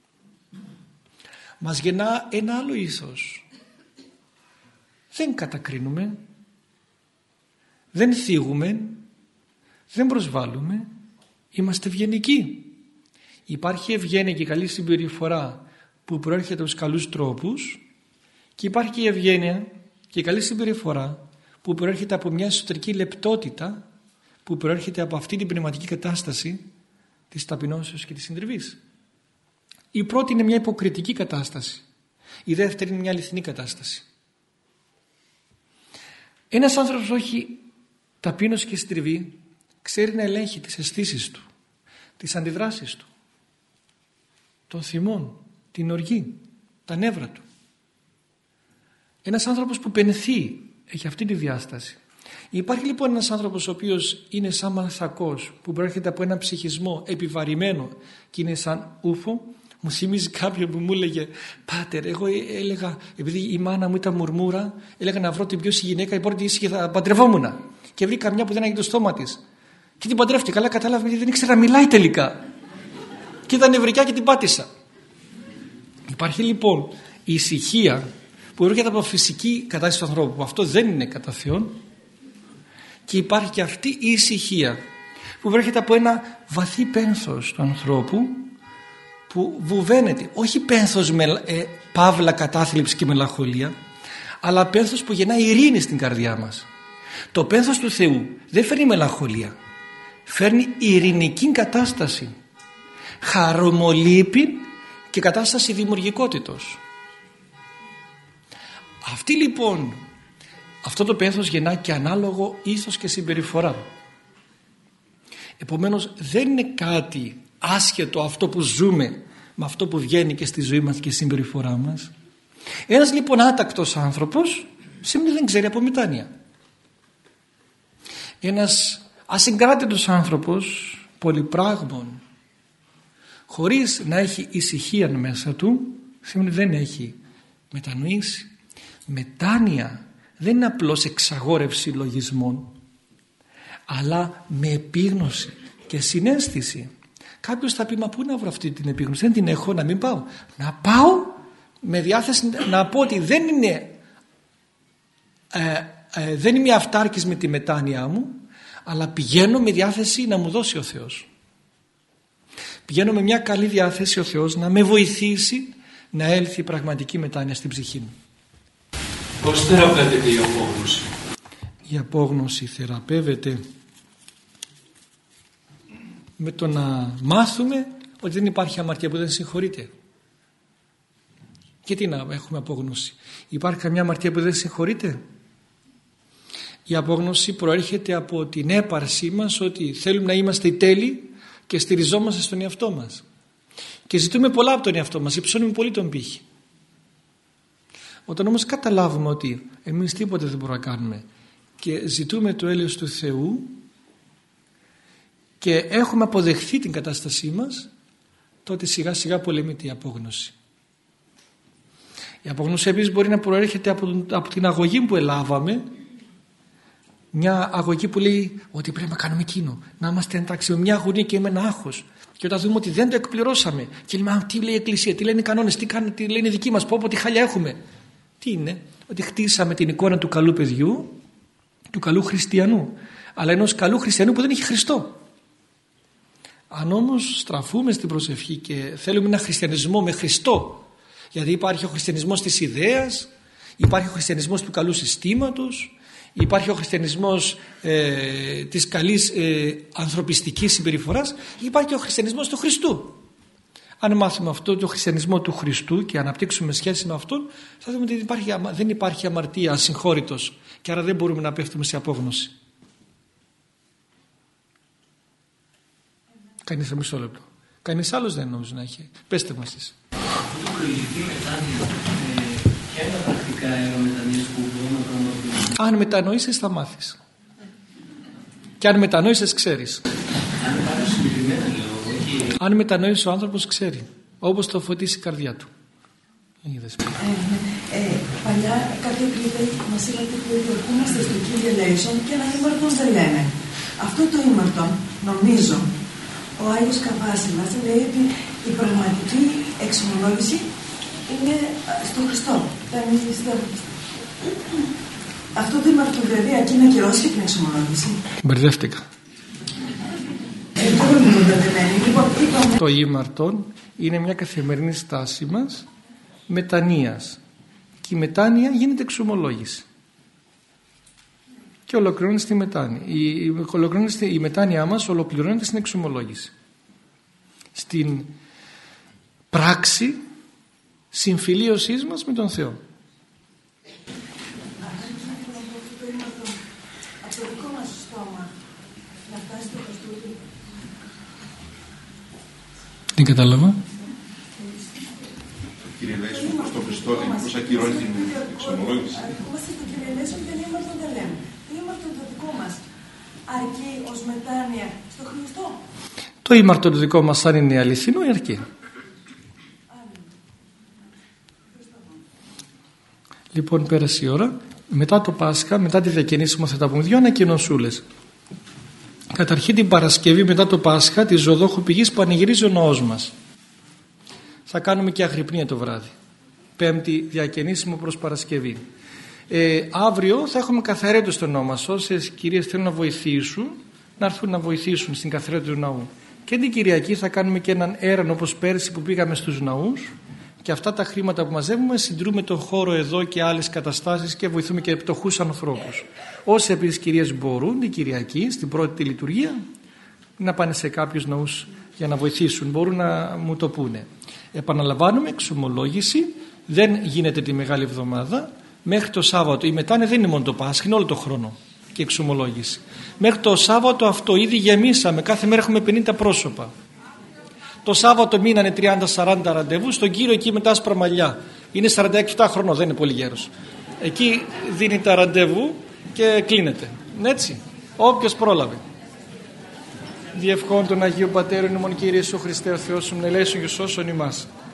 μας γεννά ένα άλλο ήθος. Δεν κατακρίνουμε, δεν θίγουμε, δεν προσβάλλουμε, είμαστε ευγενικοί. Υπάρχει ευγένεια και καλή συμπεριφορά που προέρχεται από τους καλούς τρόπους και υπάρχει και η ευγένεια και η καλή συμπεριφορά που προέρχεται από μια εσωτερική λεπτότητα που προέρχεται από αυτή την πνευματική κατάσταση της ταπεινώσεως και της συντριβής. Η πρώτη είναι μια υποκριτική κατάσταση, η δεύτερη είναι μια αληθινή κατάσταση. Ένας άνθρωπος όχι ταπείνωση και συντριβή ξέρει να ελέγχει τις αισθήσεις του, τις αντιδράσεις του, των θυμών, την οργή, τα νεύρα του. Ένας άνθρωπος που πενθεί έχει αυτή τη διάσταση. Υπάρχει λοιπόν ένας άνθρωπος ο οποίος είναι σαν μανθακός που προέρχεται από ένα ψυχισμό επιβαρημένο και είναι σαν ούφο. Μου θυμίζει κάποιον που μου έλεγε «Πάτερ, εγώ έλεγα, επειδή η μάνα μου ήταν μουρμούρα, έλεγα να βρω την πιο ήσυχη γυναίκα, η πρώτη ήσυχη θα παντρευόμουν. Και βρήκα μια που δεν άγγιγε το στόμα της. Και την παντρεύτηκα, καλά κατάλαβα γιατί δεν ήξερα να μιλάει τελικά. Και ήταν νευρικά και την πάτησα». Υπάρχει λοιπόν η ησυχία που έρχεται από φυσική κατάσταση του ανθρώπου, που αυτό δεν είναι κατά Θεόν, και υπάρχει και αυτή η ησυχία που έρχεται από ένα βαθύ πένθος του ανθρώπου που βουβαίνεται, όχι πένθος με ε, παύλα κατάθλιψη και μελαγχολία, αλλά πένθος που γεννά ειρήνη στην καρδιά μας. Το πένθος του Θεού δεν φέρνει μελαγχολία, φέρνει ειρηνική κατάσταση, χαρομολύπη και κατάσταση δημιουργικότητος. Αυτή λοιπόν, αυτό το πένθος γεννά και ανάλογο ήθος και συμπεριφορά. Επομένως δεν είναι κάτι άσχετο αυτό που ζούμε με αυτό που βγαίνει και στη ζωή μας και στη συμπεριφορά μας. Ένας λοιπόν άτακτος άνθρωπος σημαίνει δεν ξέρει από μετάνοια. Ένας ασυγκράτητος άνθρωπος πολυπράγμων χωρίς να έχει ησυχία μέσα του σημαίνει δεν έχει μετανοήσει. Μετάνοια δεν είναι απλώς εξαγόρευση λογισμών, αλλά με επίγνωση και συναίσθηση. Κάποιος θα πει μα πού να βρω αυτή την επίγνωση, δεν την έχω, να μην πάω. Να πάω με διάθεση να πω ότι δεν είναι ε, ε, δεν είμαι αυτάρκης με τη μετάνοια μου, αλλά πηγαίνω με διάθεση να μου δώσει ο Θεός. Πηγαίνω με μια καλή διάθεση ο Θεός να με βοηθήσει να έλθει η πραγματική μετάνοια στην ψυχή μου. Πώς θεραπεύεται η απόγνωση? Η απόγνωση θεραπεύεται με το να μάθουμε ότι δεν υπάρχει αμαρτία που δεν συγχωρείται. Γιατί να έχουμε απόγνωση? Υπάρχει καμιά αμαρτία που δεν συγχωρείται? Η απόγνωση προέρχεται από την έπαρσή μας ότι θέλουμε να είμαστε οι τέλειοι και στηριζόμαστε στον εαυτό μας. Και ζητούμε πολλά από τον εαυτό μας, υψώνουμε πολύ τον πύχη. Όταν όμως καταλάβουμε ότι εμείς τίποτε δεν μπορούμε να κάνουμε και ζητούμε το έλεος του Θεού και έχουμε αποδεχθεί την κατάστασή μας, τότε σιγά σιγά πολεμείται η απόγνωση. Η απόγνωση επίσης μπορεί να προέρχεται από, από την αγωγή που ελάβαμε, μια αγωγή που λέει ότι πρέπει να κάνουμε εκείνο, να είμαστε εντάξει, με μια αγωνία και με ένα άγχος. Και όταν δούμε ότι δεν το εκπληρώσαμε και λέμε τι λέει η Εκκλησία, τι λένε οι κανόνες, τι, κάνει, τι λένε οι δικοί μας, πω πω τι χάλια έχουμε. Τι είναι? Ότι χτίσαμε την εικόνα του καλού παιδιού, του καλού χριστιανού, αλλά ενός καλού χριστιανού που δεν έχει Χριστό. Αν όμως στραφούμε στην προσευχή και θέλουμε ένα χριστιανισμό με Χριστό, γιατί υπάρχει ο χριστιανισμός της ιδέας, υπάρχει ο χριστιανισμός του καλού συστήματος, υπάρχει ο χριστιανισμός ε, της καλής ε, ανθρωπιστικής συμπεριφοράς, υπάρχει ο χριστιανισμός του Χριστού. Αν μάθουμε αυτό το χριστιανισμό του Χριστού και αναπτύξουμε σχέση με αυτόν, θα δούμε ότι δεν υπάρχει, δεν υπάρχει αμαρτία ασυγχώρητος και άρα δεν μπορούμε να πέφτουμε σε απόγνωση. Κανείς μισό λεπτό. Κανείς άλλος δεν νομίζω να έχει. Πέστε μας εσείς. Αυτό το προηγηθεί μετάνοια, ποια είναι τα πρακτικά αερομετανοίες που μπορούμε να κάνουμε? Αν μετανοήσεις θα μάθεις. Και αν μετανόησες ξέρεις. Αν πάρω συγκεκριμένα λέω, όχι... Αν μετανόησε ο άνθρωπος ξέρει, όπως το φωτίσει η καρδιά του. Ε, ε, παλιά κάποια κλίδα μας είπατε ότι ερχόμαστε στο Kyrie eleison και ένα ήμαρτον δεν λέμε. Αυτό το ήμαρτον, νομίζω, ο Άγιος Καβάσιλας λέει ότι η πραγματική εξομολόγηση είναι στον Χριστό. Αυτό το ήμαρτον δηλαδή αρκεί να ακυρώσει και την εξομολόγηση. Μπερδεύτηκα. Ε, το λοιπόν, είπαμε... Το ήμαρτον είναι μια καθημερινή στάση μας μετανοίας. Και η μετάνοια γίνεται εξομολόγηση. Και ολοκληρώνεται στη μετάνοια. Η, η, η μετάνοια μας ολοκληρώνεται στην εξομολόγηση. Στην πράξη συμφιλίωσής μας με τον Θεό. Δεν κατάλαβα. Κύριε Λέησον, προς τον Χριστό πώς ακυρώνει την εξομολόγηση. Είμαστε στο Κύριε Λέησον και ήμαρτον δεν λέμε. Το ήμαρτον το δικό μας αρκεί ως μετάνοια στο Χριστό. Το ήμαρτον το δικό μας αν είναι αληθινό αρκεί. Λοιπόν, πέρασε η ώρα. Μετά το Πάσχα, μετά τη διακαινήσιμο θα τα πούμε δύο ανακοινωσούλες. Καταρχήν την Παρασκευή μετά το Πάσχα τη Ζωδόχου Πηγής πανηγυρίζει ο ναός μας. Θα κάνουμε και αγρυπνία το βράδυ. Πέμπτη διακαινήσιμο προς Παρασκευή. Ε, αύριο θα έχουμε καθαρέτο στο ναό μας. Όσες κυρίες θέλουν να βοηθήσουν, να έρθουν να βοηθήσουν στην καθαρέτο του ναού. Και την Κυριακή θα κάνουμε και έναν έρανο όπως πέρσι που πήγαμε στους ναούς. Και αυτά τα χρήματα που μαζεύουμε συντρούμε τον χώρο εδώ και άλλες καταστάσεις και βοηθούμε και πτωχούς ανθρώπους. Όσοι επίσης κυρίες μπορούν την Κυριακή στην πρώτη τη λειτουργία να πάνε σε κάποιους ναούς για να βοηθήσουν, μπορούν να μου το πούνε. Επαναλαμβάνουμε, εξομολόγηση δεν γίνεται τη Μεγάλη Εβδομάδα μέχρι το Σάββατο. Η μετάνοια δεν είναι μόνο το Πάσχα, είναι όλο το χρόνο και εξομολόγηση. Μέχρι το Σάββατο αυτό ήδη γεμίσαμε, κάθε μέρα έχουμε πενήντα πρόσωπα. Το Σάββατο μείνανε τριάντα σαράντα ραντεβού, στον Κύριο εκεί με τα άσπρα μαλλιά. Είναι σαράντα έξι χρονών, δεν είναι πολύ γέρος. Εκεί δίνει τα ραντεβού και κλείνεται. Έτσι, όποιος πρόλαβε. Διευχών των Αγίου Πατέρων ημών Κύριε Ιησού Χριστέ ο Θεός σου, ελέησον και σώσον ημάς.